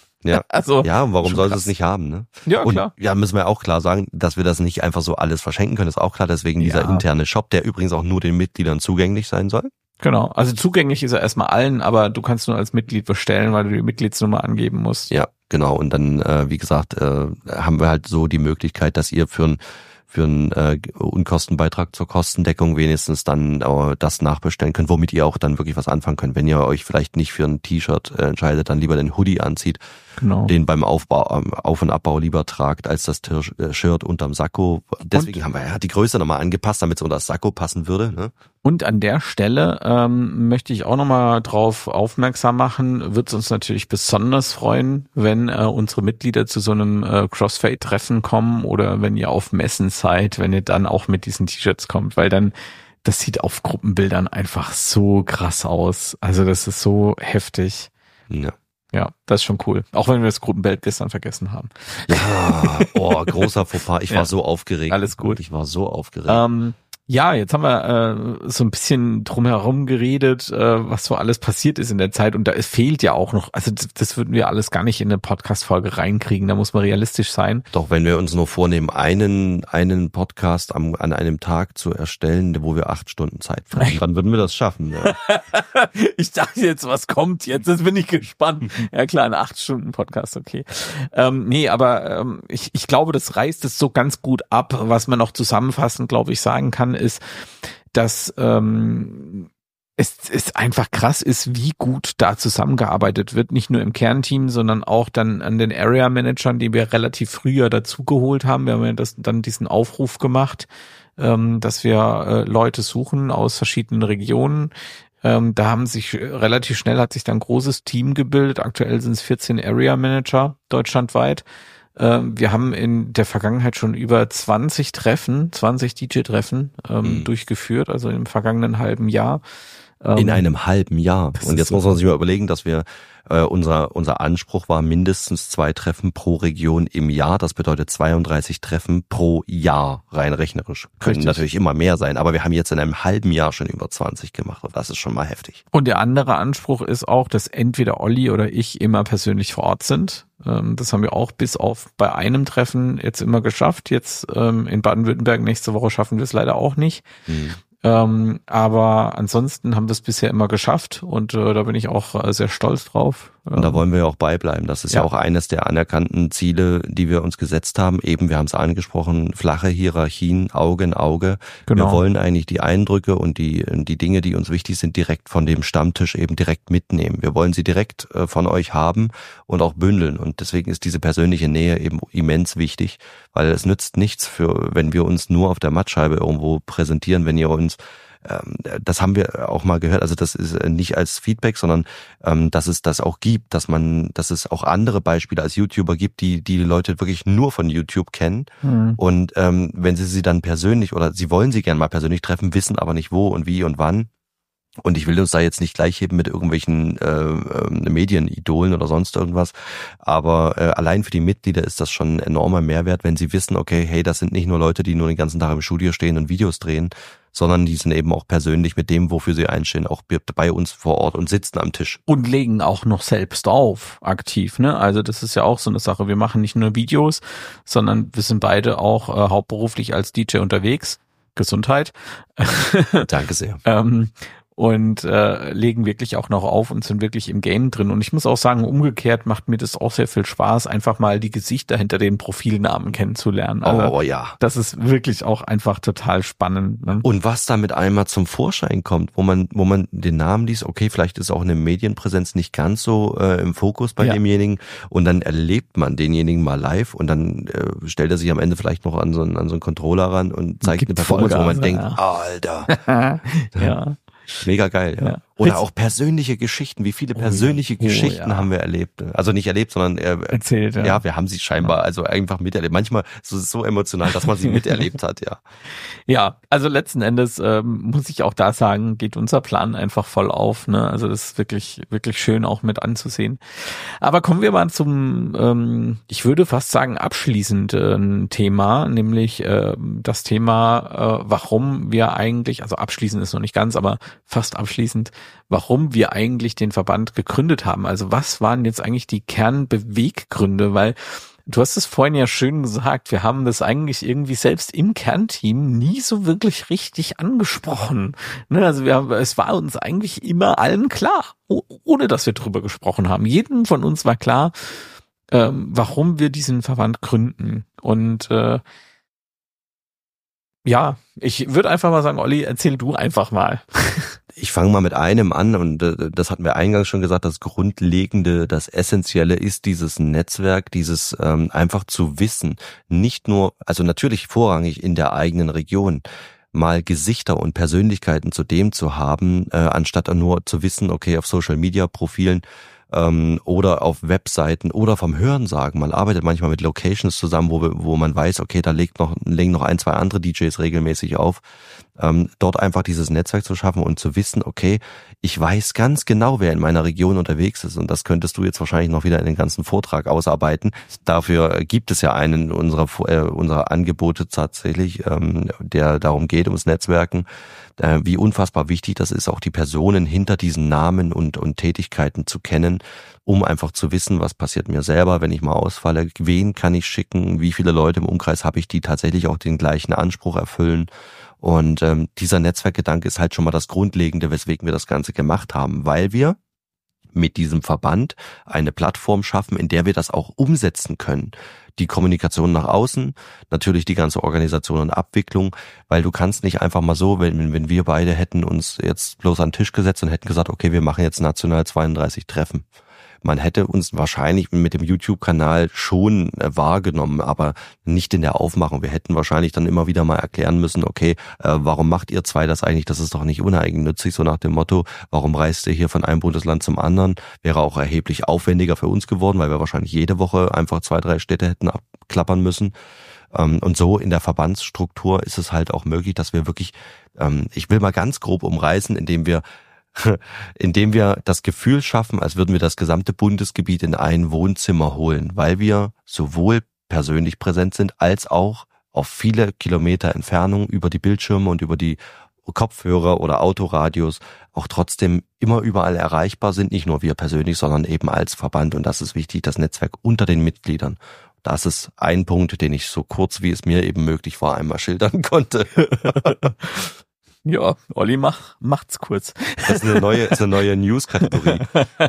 warum soll es nicht haben, ne? Ja, und, klar. Ja, müssen wir auch klar sagen, dass wir das nicht einfach so alles verschenken können, ist auch klar, deswegen dieser interne Shop, der übrigens auch nur den Mitgliedern zugänglich sein soll. Genau, also zugänglich ist er erstmal allen, aber du kannst nur als Mitglied bestellen, weil du die Mitgliedsnummer angeben musst. Ja, genau, und dann, wie gesagt, haben wir halt so die Möglichkeit, dass ihr für einen Unkostenbeitrag zur Kostendeckung wenigstens dann das nachbestellen könnt, womit ihr auch dann wirklich was anfangen könnt. Wenn ihr euch vielleicht nicht für ein T-Shirt entscheidet, dann lieber den Hoodie anzieht, den beim Auf- und Abbau lieber tragt, als das Shirt unterm Sakko. Deswegen haben wir die Größe nochmal angepasst, damit es unter das Sakko passen würde. Ne? Und an der Stelle möchte ich auch nochmal drauf aufmerksam machen, wird es uns natürlich besonders freuen, wenn unsere Mitglieder zu so einem Crossfade-Treffen kommen oder wenn ihr auf Messen seid, wenn ihr dann auch mit diesen T-Shirts kommt, weil dann, das sieht auf Gruppenbildern einfach so krass aus. Also das ist so heftig. Ja. Ja, das ist schon cool. Auch wenn wir das Gruppenbild gestern vergessen haben. Ja, großer Fauxpas. Ich war so aufgeregt. Alles gut. Ich war so aufgeregt. Ja, jetzt haben wir so ein bisschen drumherum geredet, was so alles passiert ist in der Zeit. Und da fehlt ja auch noch, also das würden wir alles gar nicht in eine Podcast-Folge reinkriegen. Da muss man realistisch sein. Doch, wenn wir uns nur vornehmen, einen Podcast an einem Tag zu erstellen, wo wir 8 Stunden Zeit haben, dann würden wir das schaffen. Ja. Ich dachte jetzt, was kommt jetzt bin ich gespannt. Ja klar, ein 8-Stunden-Podcast, okay. Nee, aber ich glaube, das reißt es so ganz gut ab. Was man noch zusammenfassend, glaube ich, sagen kann, ist, dass es einfach krass ist, wie gut da zusammengearbeitet wird, nicht nur im Kernteam, sondern auch dann an den Area Managern, die wir relativ früher dazugeholt haben. Wir haben ja dann diesen Aufruf gemacht, dass wir Leute suchen aus verschiedenen Regionen. Da haben sich relativ schnell hat sich dann ein großes Team gebildet. Aktuell sind es 14 Area Manager deutschlandweit. Wir haben in der Vergangenheit schon über 20 DJ-Treffen durchgeführt, also im vergangenen halben Jahr. In einem halben Jahr. Und jetzt muss man sich mal überlegen, dass wir unser Anspruch war mindestens 2 Treffen pro Region im Jahr. Das bedeutet 32 Treffen pro Jahr, rein rechnerisch. Können natürlich immer mehr sein, aber wir haben jetzt in einem halben Jahr schon über 20 gemacht und das ist schon mal heftig. Und der andere Anspruch ist auch, dass entweder Olli oder ich immer persönlich vor Ort sind. Das haben wir auch bis auf bei einem Treffen jetzt immer geschafft. Jetzt in Baden-Württemberg nächste Woche schaffen wir es leider auch nicht. Aber ansonsten haben wir es bisher immer geschafft und da bin ich auch sehr stolz drauf. Und da wollen wir ja auch beibleiben. Das ist ja auch eines der anerkannten Ziele, die wir uns gesetzt haben. Eben, wir haben es angesprochen, flache Hierarchien, Auge in Auge. Genau. Wir wollen eigentlich die Eindrücke und die Dinge, die uns wichtig sind, direkt von dem Stammtisch eben direkt mitnehmen. Wir wollen sie direkt von euch haben und auch bündeln. Und deswegen ist diese persönliche Nähe eben immens wichtig, weil es nützt nichts, wenn wir uns nur auf der Mattscheibe irgendwo präsentieren, wenn ihr uns das haben wir auch mal gehört, also das ist nicht als Feedback, sondern dass es das auch gibt, dass es auch andere Beispiele als YouTuber gibt, die Leute wirklich nur von YouTube kennen und wenn sie dann persönlich oder sie wollen sie gerne mal persönlich treffen, wissen aber nicht wo und wie und wann. Und ich will uns da jetzt nicht gleich heben mit irgendwelchen Medienidolen oder sonst irgendwas, aber allein für die Mitglieder ist das schon ein enormer Mehrwert, wenn sie wissen, okay, hey, das sind nicht nur Leute, die nur den ganzen Tag im Studio stehen und Videos drehen, sondern die sind eben auch persönlich mit dem, wofür sie einstehen, auch bei uns vor Ort und sitzen am Tisch. Und legen auch noch selbst auf, aktiv, ne? Also das ist ja auch so eine Sache. Wir machen nicht nur Videos, sondern wir sind beide auch hauptberuflich als DJ unterwegs. Gesundheit. Danke sehr. Und legen wirklich auch noch auf und sind wirklich im Game drin. Und ich muss auch sagen, umgekehrt macht mir das auch sehr viel Spaß, einfach mal die Gesichter hinter den Profilnamen kennenzulernen. Also, ja. Das ist wirklich auch einfach total spannend. Ne? Und was da mit einmal zum Vorschein kommt, wo man den Namen liest, okay, vielleicht ist auch eine Medienpräsenz nicht ganz so im Fokus bei demjenigen und dann erlebt man denjenigen mal live und dann stellt er sich am Ende vielleicht noch an so einen Controller ran und zeigt eine Performance, wo man denkt, Alter. Ja. Mega geil, ja. Oder auch persönliche Geschichten. Wie viele persönliche Geschichten haben wir erlebt? Also nicht erlebt, sondern erzählt. Ja, wir haben sie scheinbar also einfach miterlebt. Manchmal ist es so emotional, dass man sie miterlebt hat, ja. Ja, also letzten Endes muss ich auch da sagen, geht unser Plan einfach voll auf. Ne? Also das ist wirklich, wirklich schön auch mit anzusehen. Aber kommen wir mal zum, ich würde fast sagen, abschließenden Thema, nämlich das Thema, warum wir eigentlich, also abschließend ist noch nicht ganz, aber fast abschließend, warum wir eigentlich den Verband gegründet haben. Also was waren jetzt eigentlich die Kernbeweggründe? Weil du hast es vorhin ja schön gesagt, wir haben das eigentlich irgendwie selbst im Kernteam nie so wirklich richtig angesprochen. Ne? Also es war uns eigentlich immer allen klar, ohne dass wir drüber gesprochen haben. Jedem von uns war klar, warum wir diesen Verband gründen. Und ja, ich würde einfach mal sagen, Olli, erzähl du einfach mal. Ich fange mal mit einem an und das hatten wir eingangs schon gesagt, das Grundlegende, das Essentielle ist dieses Netzwerk, dieses einfach zu wissen, nicht nur, also natürlich vorrangig in der eigenen Region. mal Gesichter und Persönlichkeiten zu dem zu haben, anstatt nur zu wissen, okay, auf Social-Media-Profilen oder auf Webseiten oder vom Hörensagen. Man arbeitet manchmal mit Locations zusammen, wo man weiß, okay, da legen noch 1, 2 andere DJs regelmäßig auf. Dort einfach dieses Netzwerk zu schaffen und zu wissen, okay, ich weiß ganz genau, wer in meiner Region unterwegs ist, und das könntest du jetzt wahrscheinlich noch wieder in den ganzen Vortrag ausarbeiten. Dafür gibt es ja einen unserer Angebote tatsächlich, der darum geht, ums Netzwerken, wie unfassbar wichtig das ist, auch die Personen hinter diesen Namen und Tätigkeiten zu kennen, um einfach zu wissen, was passiert mir selber, wenn ich mal ausfalle, wen kann ich schicken, wie viele Leute im Umkreis habe ich, die tatsächlich auch den gleichen Anspruch erfüllen. Und dieser Netzwerkgedanke ist halt schon mal das Grundlegende, weswegen wir das Ganze gemacht haben, weil wir mit diesem Verband eine Plattform schaffen, in der wir das auch umsetzen können. Die Kommunikation nach außen, natürlich die ganze Organisation und Abwicklung, weil du kannst nicht einfach mal so, wenn wir beide hätten uns jetzt bloß an den Tisch gesetzt und hätten gesagt, okay, wir machen jetzt national 32 Treffen. Man hätte uns wahrscheinlich mit dem YouTube-Kanal schon wahrgenommen, aber nicht in der Aufmachung. Wir hätten wahrscheinlich dann immer wieder mal erklären müssen, okay, warum macht ihr zwei das eigentlich? Das ist doch nicht uneigennützig, so nach dem Motto, warum reist ihr hier von einem Bundesland zum anderen? Wäre auch erheblich aufwendiger für uns geworden, weil wir wahrscheinlich jede Woche einfach 2, 3 Städte hätten abklappern müssen. Und so in der Verbandsstruktur ist es halt auch möglich, dass wir wirklich, ich will mal ganz grob umreißen, indem wir das Gefühl schaffen, als würden wir das gesamte Bundesgebiet in ein Wohnzimmer holen, weil wir sowohl persönlich präsent sind, als auch auf viele Kilometer Entfernung über die Bildschirme und über die Kopfhörer oder Autoradios auch trotzdem immer überall erreichbar sind, nicht nur wir persönlich, sondern eben als Verband. Und das ist wichtig, das Netzwerk unter den Mitgliedern. Das ist ein Punkt, den ich so kurz, wie es mir eben möglich war, einmal schildern konnte. Ja, Olli macht's kurz. Das ist eine neue News-Kategorie.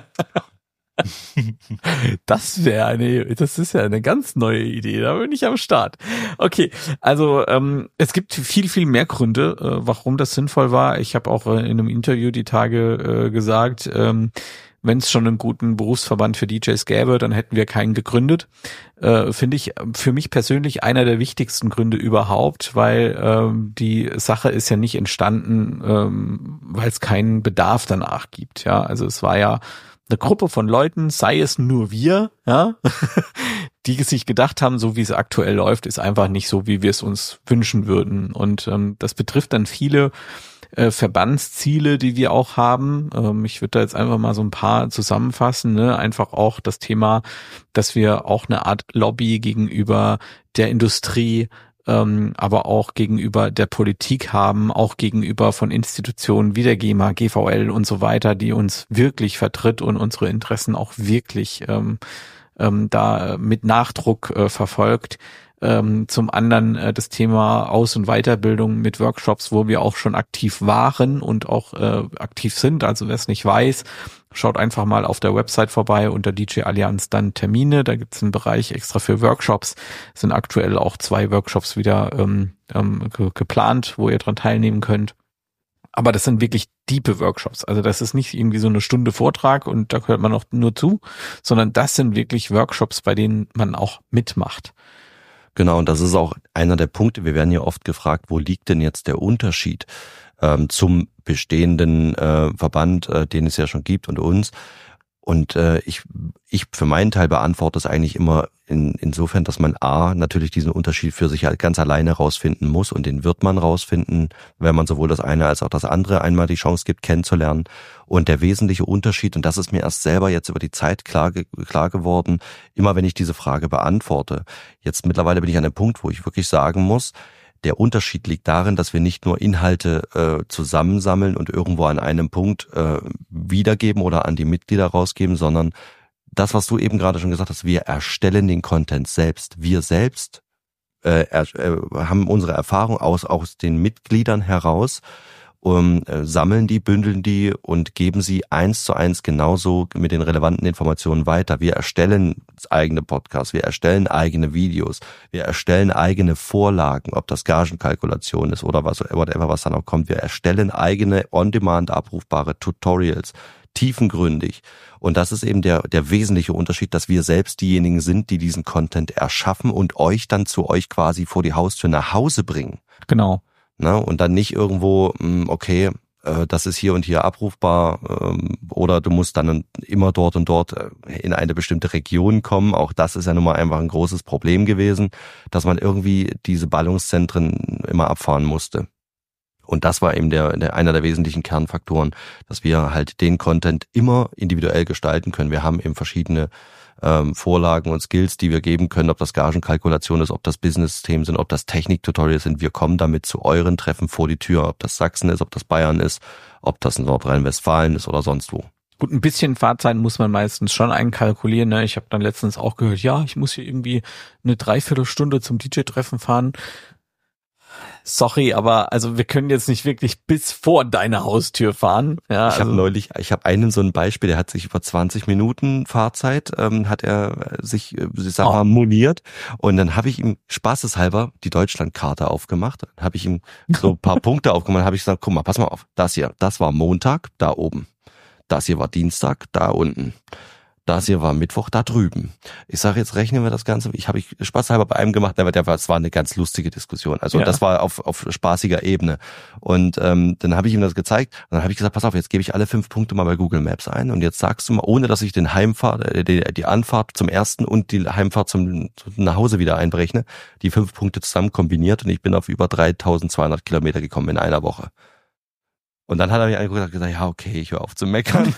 Das ist ja eine ganz neue Idee, da bin ich am Start. Okay, also es gibt viel mehr Gründe, warum das sinnvoll war. Ich habe auch in einem Interview die Tage gesagt, wenn es schon einen guten Berufsverband für DJs gäbe, dann hätten wir keinen gegründet. Finde ich für mich persönlich einer der wichtigsten Gründe überhaupt, weil die Sache ist ja nicht entstanden, weil es keinen Bedarf danach gibt. Ja, also es war ja eine Gruppe von Leuten, sei es nur wir, ja, die sich gedacht haben, so wie es aktuell läuft, ist einfach nicht so, wie wir es uns wünschen würden. Und das betrifft dann viele Verbandsziele, die wir auch haben. Ich würde da jetzt einfach mal so ein paar zusammenfassen, ne? Einfach auch das Thema, dass wir auch eine Art Lobby gegenüber der Industrie, aber auch gegenüber der Politik haben, auch gegenüber von Institutionen wie der GEMA, GVL und so weiter, die uns wirklich vertritt und unsere Interessen auch wirklich da mit Nachdruck verfolgt. Zum anderen das Thema Aus- und Weiterbildung mit Workshops, wo wir auch schon aktiv waren und auch aktiv sind. Also wer es nicht weiß, schaut einfach mal auf der Website vorbei unter DJ Allianz, dann Termine. Da gibt es einen Bereich extra für Workshops. Es sind aktuell auch 2 Workshops wieder geplant, wo ihr dran teilnehmen könnt. Aber das sind wirklich diepe Workshops. Also das ist nicht irgendwie so eine Stunde Vortrag und da hört man auch nur zu, sondern das sind wirklich Workshops, bei denen man auch mitmacht. Genau, und das ist auch einer der Punkte. Wir werden ja oft gefragt, wo liegt denn jetzt der Unterschied zum bestehenden Verband, den es ja schon gibt, und uns. Und ich für meinen Teil beantworte es eigentlich immer insofern, dass man natürlich diesen Unterschied für sich halt ganz alleine rausfinden muss, und den wird man rausfinden, wenn man sowohl das eine als auch das andere einmal die Chance gibt, kennenzulernen. Und der wesentliche Unterschied, und das ist mir erst selber jetzt über die Zeit klar geworden, immer wenn ich diese Frage beantworte. Jetzt mittlerweile bin ich an dem Punkt, wo ich wirklich sagen muss, der Unterschied liegt darin, dass wir nicht nur Inhalte zusammensammeln und irgendwo an einem Punkt wiedergeben oder an die Mitglieder rausgeben, sondern das, was du eben gerade schon gesagt hast, wir erstellen den Content selbst. Wir selbst haben unsere Erfahrung aus den Mitgliedern heraus, sammeln die, bündeln die und geben sie 1:1 genauso mit den relevanten Informationen weiter. Wir erstellen eigene Podcasts, wir erstellen eigene Videos, wir erstellen eigene Vorlagen, ob das Gagenkalkulation ist oder whatever, was dann auch kommt. Wir erstellen eigene on-demand abrufbare Tutorials, tiefengründig. Und das ist eben der wesentliche Unterschied, dass wir selbst diejenigen sind, die diesen Content erschaffen und euch dann zu euch quasi vor die Haustür nach Hause bringen. Genau. Ne? Und dann nicht irgendwo, okay, das ist hier und hier abrufbar, oder du musst dann immer dort und dort in eine bestimmte Region kommen. Auch das ist ja nun mal einfach ein großes Problem gewesen, dass man irgendwie diese Ballungszentren immer abfahren musste. Und das war eben einer der wesentlichen Kernfaktoren, dass wir halt den Content immer individuell gestalten können. Wir haben eben verschiedene Vorlagen und Skills, die wir geben können, ob das Gagenkalkulation ist, ob das Business-Themen sind, ob das Technik-Tutorials sind. Wir kommen damit zu euren Treffen vor die Tür, ob das Sachsen ist, ob das Bayern ist, ob das Nordrhein-Westfalen ist oder sonst wo. Gut, ein bisschen Fahrzeit muss man meistens schon einkalkulieren. Ne? Ich habe dann letztens auch gehört, ja, ich muss hier irgendwie eine Dreiviertelstunde zum DJ-Treffen fahren. Sorry, aber also wir können jetzt nicht wirklich bis vor deine Haustür fahren. Ja, ich habe einen so ein Beispiel, der hat sich über 20 Minuten Fahrzeit, hat er sich, moniert, und dann habe ich ihm spaßeshalber die Deutschlandkarte aufgemacht, dann habe ich ihm so ein paar Punkte aufgemacht, habe ich gesagt, guck mal, pass mal auf, das war Montag, da oben, das hier war Dienstag, da unten. Das hier war Mittwoch da drüben. Ich sage, jetzt rechnen wir das Ganze. Ich habe spaßhalber bei einem gemacht, aber es war eine ganz lustige Diskussion. Also das war auf spaßiger Ebene. Und dann habe ich ihm das gezeigt und dann habe ich gesagt, pass auf, jetzt gebe ich alle 5 Punkte mal bei Google Maps ein und jetzt sagst du mal, ohne dass ich den die Anfahrt zum ersten und die Heimfahrt zum nach Hause wieder einberechne, die 5 Punkte zusammen kombiniert, und ich bin auf über 3200 Kilometer gekommen in einer Woche. Und dann hat er mich angeguckt und gesagt, ja, okay, ich höre auf zu meckern.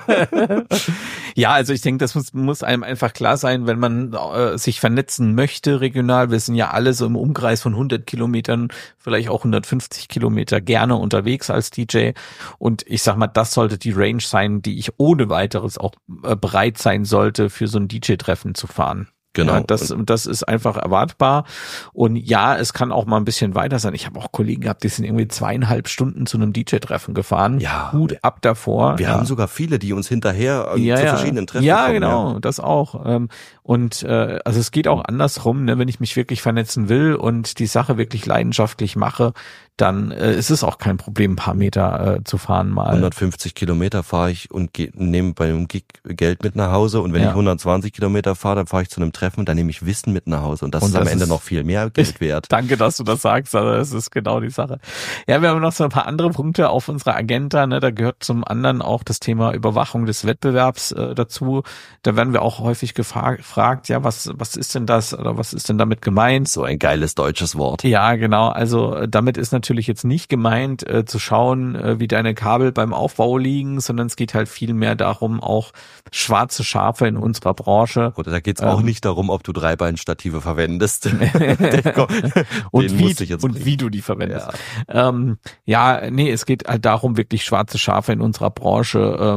Ja, also ich denke, das muss einem einfach klar sein, wenn man sich vernetzen möchte regional. Wir sind ja alle so im Umkreis von 100 Kilometern, vielleicht auch 150 Kilometer gerne unterwegs als DJ. Und ich sag mal, das sollte die Range sein, die ich ohne weiteres auch bereit sein sollte, für so ein DJ-Treffen zu fahren. Genau. Ja, das ist einfach erwartbar. Und ja, es kann auch mal ein bisschen weiter sein. Ich habe auch Kollegen gehabt, die sind irgendwie 2,5 Stunden zu einem DJ-Treffen gefahren. Ja. Hut ab davor. Wir haben sogar viele, die uns hinterher zu verschiedenen Treffen kommen. Ja, genau, das auch. Und also es geht auch andersrum, ne? Wenn ich mich wirklich vernetzen will und die Sache wirklich leidenschaftlich mache, dann ist es auch kein Problem, ein paar Meter zu fahren mal. 150 Kilometer fahre ich und nehme bei einem Gig Geld mit nach Hause, und wenn ich 120 Kilometer fahre, dann fahre ich zu einem Treffen und dann nehme ich Wissen mit nach Hause, und das ist am Ende noch viel mehr Geld wert. Danke, dass du das sagst, also das ist genau die Sache. Ja, wir haben noch so ein paar andere Punkte auf unserer Agenda, ne? Da gehört zum anderen auch das Thema Überwachung des Wettbewerbs dazu. Da werden wir auch häufig gefragt, ja, was ist denn das oder was ist denn damit gemeint? So ein geiles deutsches Wort. Ja, genau, also damit ist natürlich jetzt nicht gemeint, zu schauen, wie deine Kabel beim Aufbau liegen, sondern es geht halt viel mehr darum, auch schwarze Schafe in unserer Branche. Oder da geht's auch nicht darum, ob du Dreibeinstative verwendest. und wie du die verwendest. Ja. Es geht halt darum, wirklich schwarze Schafe in unserer Branche,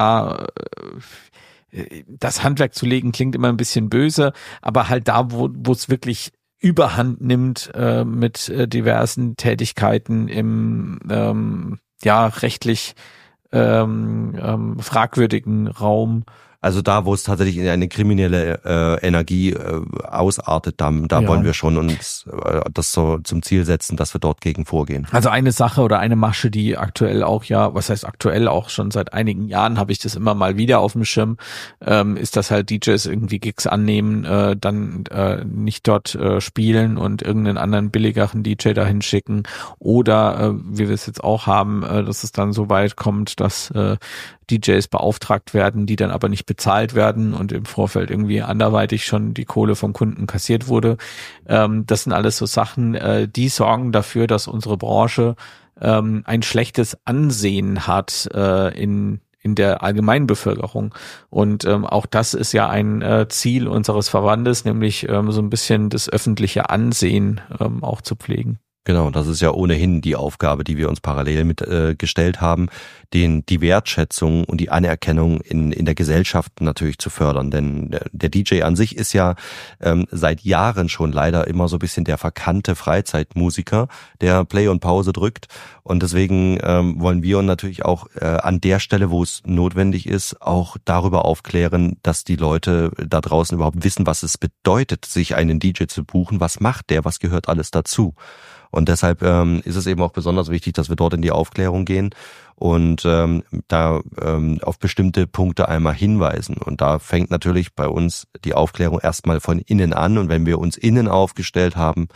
das Handwerk zu legen, klingt immer ein bisschen böse, aber halt da, wo es wirklich Überhand nimmt mit diversen Tätigkeiten im rechtlich fragwürdigen Raum. Also da, wo es tatsächlich in eine kriminelle Energie ausartet, da wollen wir schon uns das so zum Ziel setzen, dass wir dort gegen vorgehen. Also eine Sache oder eine Masche, die aktuell auch auch schon seit einigen Jahren habe ich das immer mal wieder auf dem Schirm, ist, dass halt DJs irgendwie Gigs annehmen, dann nicht dort spielen und irgendeinen anderen billigeren DJ dahin schicken, oder wie wir es jetzt auch haben, dass es dann so weit kommt, dass DJs beauftragt werden, die dann aber nicht bezahlt werden und im Vorfeld irgendwie anderweitig schon die Kohle vom Kunden kassiert wurde. Das sind alles so Sachen, die sorgen dafür, dass unsere Branche ein schlechtes Ansehen hat in der allgemeinen Bevölkerung. Und auch das ist ja ein Ziel unseres Verbandes, nämlich so ein bisschen das öffentliche Ansehen auch zu pflegen. Genau, das ist ja ohnehin die Aufgabe, die wir uns parallel mit gestellt haben, die Wertschätzung und die Anerkennung in der Gesellschaft natürlich zu fördern. Denn der DJ an sich ist ja seit Jahren schon leider immer so ein bisschen der verkannte Freizeitmusiker, der Play und Pause drückt. Und deswegen wollen wir uns natürlich auch an der Stelle, wo es notwendig ist, auch darüber aufklären, dass die Leute da draußen überhaupt wissen, was es bedeutet, sich einen DJ zu buchen. Was macht der? Was gehört alles dazu? Und deshalb ist es eben auch besonders wichtig, dass wir dort in die Aufklärung gehen und da auf bestimmte Punkte einmal hinweisen. Und da fängt natürlich bei uns die Aufklärung erstmal von innen an. Und wenn wir uns innen aufgestellt haben,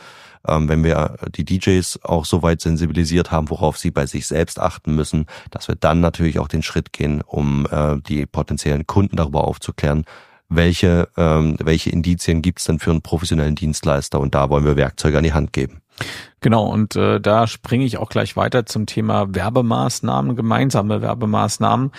wenn wir die DJs auch so weit sensibilisiert haben, worauf sie bei sich selbst achten müssen, dass wir dann natürlich auch den Schritt gehen, um die potenziellen Kunden darüber aufzuklären, welche Indizien gibt's denn für einen professionellen Dienstleister, und da wollen wir Werkzeuge an die Hand geben. Genau, und da springe ich auch gleich weiter zum Thema Werbemaßnahmen, gemeinsame Werbemaßnahmen.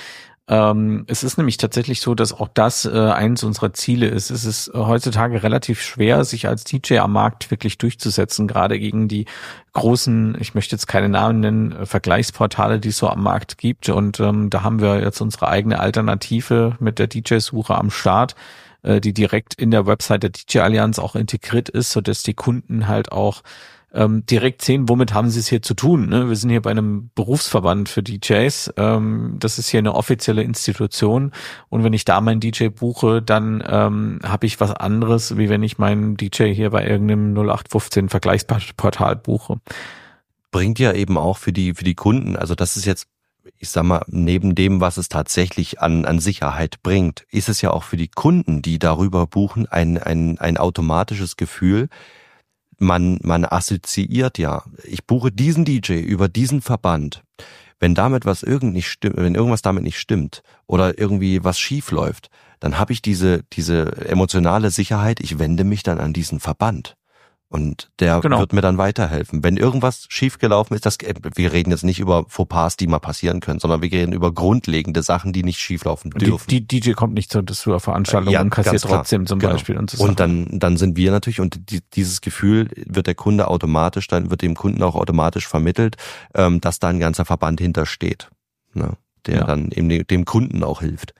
Es ist nämlich tatsächlich so, dass auch das eins unserer Ziele ist. Es ist heutzutage relativ schwer, sich als DJ am Markt wirklich durchzusetzen, gerade gegen die großen, ich möchte jetzt keine Namen nennen, Vergleichsportale, die es so am Markt gibt. Und da haben wir jetzt unsere eigene Alternative mit der DJ-Suche am Start, die direkt in der Website der DJ-Allianz auch integriert ist, sodass die Kunden halt auch direkt sehen, womit haben sie es hier zu tun. Ne? Wir sind hier bei einem Berufsverband für DJs. Das ist hier eine offizielle Institution. Und wenn ich da meinen DJ buche, dann habe ich was anderes, wie wenn ich meinen DJ hier bei irgendeinem 0815 Vergleichsportal buche. Bringt ja eben auch für die Kunden, also das ist jetzt, ich sag mal, neben dem, was es tatsächlich an Sicherheit bringt, ist es ja auch für die Kunden, die darüber buchen, ein automatisches Gefühl. Man assoziiert ja, ich buche diesen DJ über diesen Verband. Wenn damit wenn irgendwas damit nicht stimmt oder irgendwie was schief läuft, dann habe ich diese emotionale Sicherheit, ich wende mich dann an diesen Verband. Und der wird mir dann weiterhelfen. Wenn irgendwas schiefgelaufen ist, wir reden jetzt nicht über Fauxpas, die mal passieren können, sondern wir reden über grundlegende Sachen, die nicht schieflaufen dürfen. Die DJ kommt nicht zur Veranstaltung und kassiert trotzdem zum Beispiel. Und, so und dann sind wir natürlich, und dieses Gefühl wird der Kunde automatisch, dann wird dem Kunden auch automatisch vermittelt, dass da ein ganzer Verband hintersteht, ne, der dann eben dem Kunden auch hilft.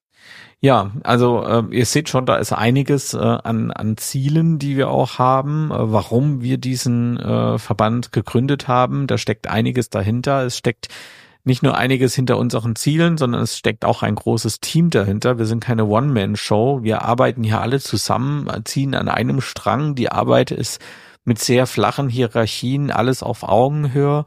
Ja, also ihr seht schon, da ist einiges an Zielen, die wir auch haben, warum wir diesen Verband gegründet haben. Da steckt einiges dahinter. Es steckt nicht nur einiges hinter unseren Zielen, sondern es steckt auch ein großes Team dahinter. Wir sind keine One-Man-Show. Wir arbeiten hier alle zusammen, ziehen an einem Strang. Die Arbeit ist mit sehr flachen Hierarchien, alles auf Augenhöhe.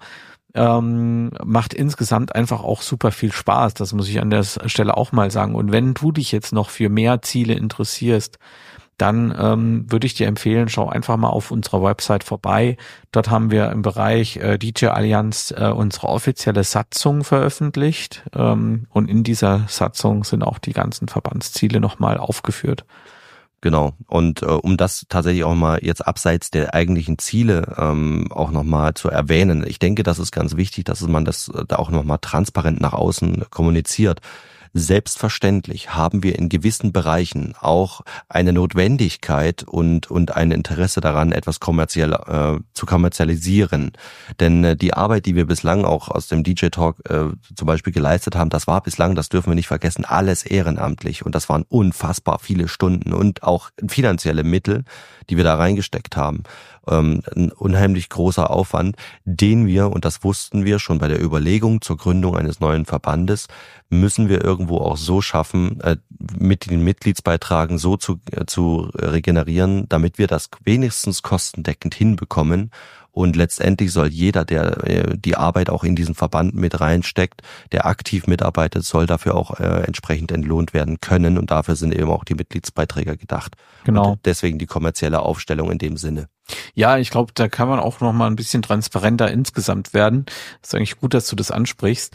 Macht insgesamt einfach auch super viel Spaß. Das muss ich an der Stelle auch mal sagen. Und wenn du dich jetzt noch für mehr Ziele interessierst, dann würde ich dir empfehlen, schau einfach mal auf unserer Website vorbei. Dort haben wir im Bereich DJ Allianz unsere offizielle Satzung veröffentlicht. Und in dieser Satzung sind auch die ganzen Verbandsziele nochmal aufgeführt. Genau. Und um das tatsächlich auch mal jetzt abseits der eigentlichen Ziele auch nochmal zu erwähnen, ich denke, das ist ganz wichtig, dass man das da auch nochmal transparent nach außen kommuniziert. Selbstverständlich haben wir in gewissen Bereichen auch eine Notwendigkeit und ein Interesse daran, etwas zu kommerzialisieren. Denn die Arbeit, die wir bislang auch aus dem DJ Talk zum Beispiel geleistet haben, das war bislang, das dürfen wir nicht vergessen, alles ehrenamtlich. Und das waren unfassbar viele Stunden und auch finanzielle Mittel, die wir da reingesteckt haben. Ein unheimlich großer Aufwand, den wir, und das wussten wir schon bei der Überlegung zur Gründung eines neuen Verbandes, müssen wir irgendwo auch so schaffen, mit den Mitgliedsbeitragen so zu regenerieren, damit wir das wenigstens kostendeckend hinbekommen. Und letztendlich soll jeder, der die Arbeit auch in diesen Verband mit reinsteckt, der aktiv mitarbeitet, soll dafür auch entsprechend entlohnt werden können. Und dafür sind eben auch die Mitgliedsbeiträge gedacht. Genau. Und deswegen die kommerzielle Aufstellung in dem Sinne. Ja, ich glaube, da kann man auch noch mal ein bisschen transparenter insgesamt werden. Das ist eigentlich gut, dass du das ansprichst,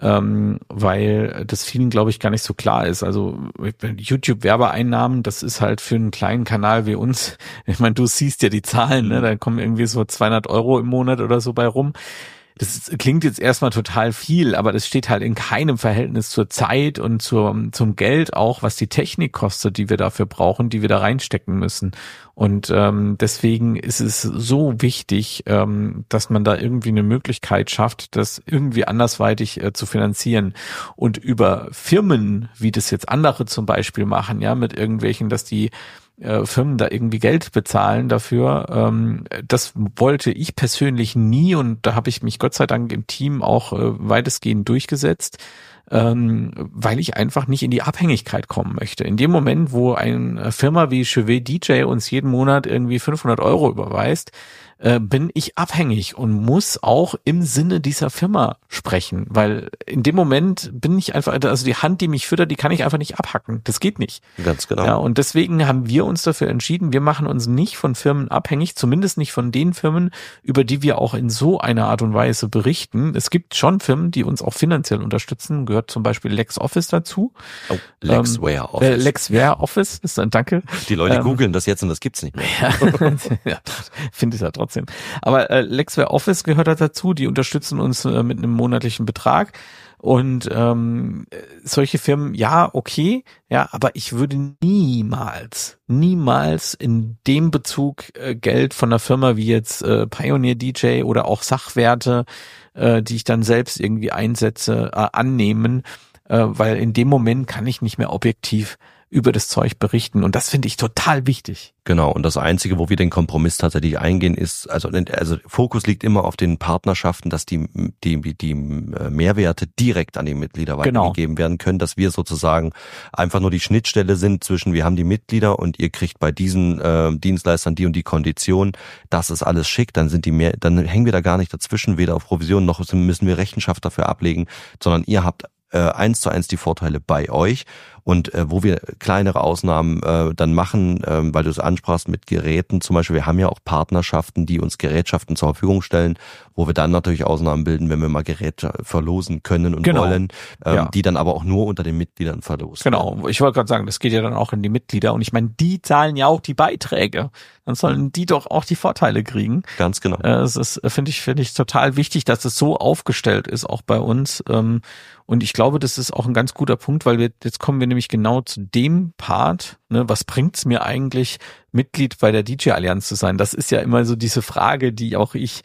weil das vielen, glaube ich, gar nicht so klar ist. Also YouTube-Werbeeinnahmen, das ist halt für einen kleinen Kanal wie uns, ich meine, du siehst ja die Zahlen, ne? Da kommen irgendwie so 200 € im Monat oder so bei rum. Das klingt jetzt erstmal total viel, aber das steht halt in keinem Verhältnis zur Zeit und zum Geld auch, was die Technik kostet, die wir dafür brauchen, die wir da reinstecken müssen. Und deswegen ist es so wichtig, dass man da irgendwie eine Möglichkeit schafft, das irgendwie andersweitig zu finanzieren. Und über Firmen, wie das jetzt andere zum Beispiel machen, ja, mit irgendwelchen, dass die Firmen da irgendwie Geld bezahlen dafür. Das wollte ich persönlich nie und da habe ich mich Gott sei Dank im Team auch weitestgehend durchgesetzt. weil ich einfach nicht in die Abhängigkeit kommen möchte. In dem Moment, wo eine Firma wie Chevet DJ uns jeden Monat irgendwie 500 € überweist, bin ich abhängig und muss auch im Sinne dieser Firma sprechen, weil in dem Moment bin ich einfach, also die Hand, die mich füttert, die kann ich einfach nicht abhacken. Das geht nicht. Ganz genau. Ja, und deswegen haben wir uns dafür entschieden, wir machen uns nicht von Firmen abhängig, zumindest nicht von den Firmen, über die wir auch in so einer Art und Weise berichten. Es gibt schon Firmen, die uns auch finanziell unterstützen, gehört zum Beispiel LexOffice dazu. Oh, Lexware Office. Lexware Office ist ein Danke. Die Leute googeln das jetzt und das gibt's nicht mehr. Ja, finde ich ja trotzdem. Aber Lexware Office gehört da dazu, die unterstützen uns mit einem monatlichen Betrag und solche Firmen, ja, okay, ja, aber ich würde niemals in dem Bezug Geld von einer Firma wie jetzt Pioneer DJ oder auch Sachwerte, die ich dann selbst irgendwie einsetze, annehmen, weil in dem Moment kann ich nicht mehr objektiv über das Zeug berichten und das finde ich total wichtig. Genau, und das Einzige, wo wir den Kompromiss tatsächlich eingehen, ist, also Fokus liegt immer auf den Partnerschaften, dass die Mehrwerte direkt an die Mitglieder weitergegeben werden können, dass wir sozusagen einfach nur die Schnittstelle sind zwischen, wir haben die Mitglieder und ihr kriegt bei diesen Dienstleistern die und die Kondition, das ist alles schick, dann dann hängen wir da gar nicht dazwischen, weder auf Provision noch müssen wir Rechenschaft dafür ablegen, sondern ihr habt 1:1 die Vorteile bei euch und wo wir kleinere Ausnahmen dann machen, weil du es ansprachst mit Geräten zum Beispiel, wir haben ja auch Partnerschaften, die uns Gerätschaften zur Verfügung stellen, wo wir dann natürlich Ausnahmen bilden, wenn wir mal Geräte verlosen können und wollen, die dann aber auch nur unter den Mitgliedern verlosen. Genau, ich wollte gerade sagen, das geht ja dann auch in die Mitglieder und ich meine, die zahlen ja auch die Beiträge, dann sollen die doch auch die Vorteile kriegen. Ganz genau. Es ist, finde ich total wichtig, dass es so aufgestellt ist, auch bei uns. Und ich glaube, das ist auch ein ganz guter Punkt, weil jetzt kommen wir nämlich genau zu dem Part, ne, was bringt's mir eigentlich, Mitglied bei der DJ-Allianz zu sein? Das ist ja immer so diese Frage, die auch ich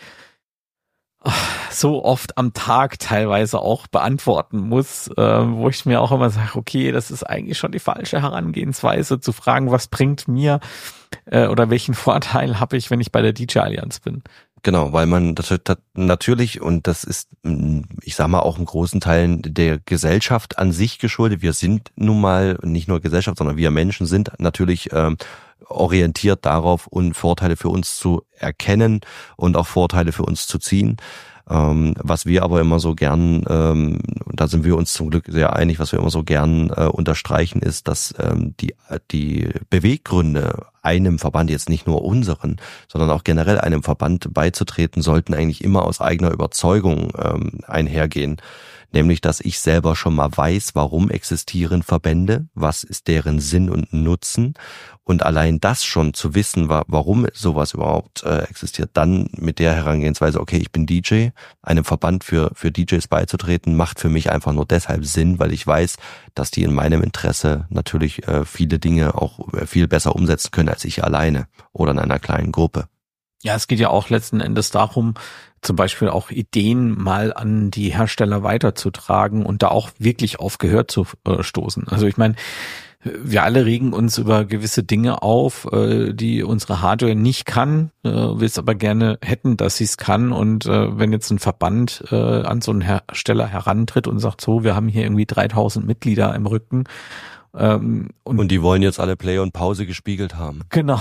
so oft am Tag teilweise auch beantworten muss, wo ich mir auch immer sage, okay, das ist eigentlich schon die falsche Herangehensweise, zu fragen, was bringt mir oder welchen Vorteil habe ich, wenn ich bei der DJ-Allianz bin. Genau, weil man das natürlich, und das ist, ich sag mal, auch in großen Teilen der Gesellschaft an sich geschuldet. Wir sind nun mal nicht nur Gesellschaft, sondern wir Menschen sind natürlich orientiert darauf, und Vorteile für uns zu erkennen und auch Vorteile für uns zu ziehen. Was wir aber immer so gern, da sind wir uns zum Glück sehr einig, was wir immer so gern unterstreichen, ist, dass die Beweggründe einem Verband, jetzt nicht nur unseren, sondern auch generell einem Verband beizutreten, sollten eigentlich immer aus eigener Überzeugung einhergehen. Nämlich, dass ich selber schon mal weiß, warum existieren Verbände, was ist deren Sinn und Nutzen, und allein das schon zu wissen, warum sowas überhaupt existiert, dann mit der Herangehensweise, okay, ich bin DJ, einem Verband für DJs beizutreten, macht für mich einfach nur deshalb Sinn, weil ich weiß, dass die in meinem Interesse natürlich viele Dinge auch viel besser umsetzen können als ich alleine oder in einer kleinen Gruppe. Ja, es geht ja auch letzten Endes darum, zum Beispiel auch Ideen mal an die Hersteller weiterzutragen und da auch wirklich auf Gehör zu stoßen. Also ich meine, wir alle regen uns über gewisse Dinge auf, die unsere Hardware nicht kann, wir es aber gerne hätten, dass sie es kann. Und wenn jetzt ein Verband an so einen Hersteller herantritt und sagt, so, wir haben hier irgendwie 3000 Mitglieder im Rücken, und die wollen jetzt alle Play und Pause gespiegelt haben. Genau.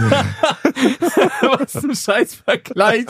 Was ein Scheißvergleich,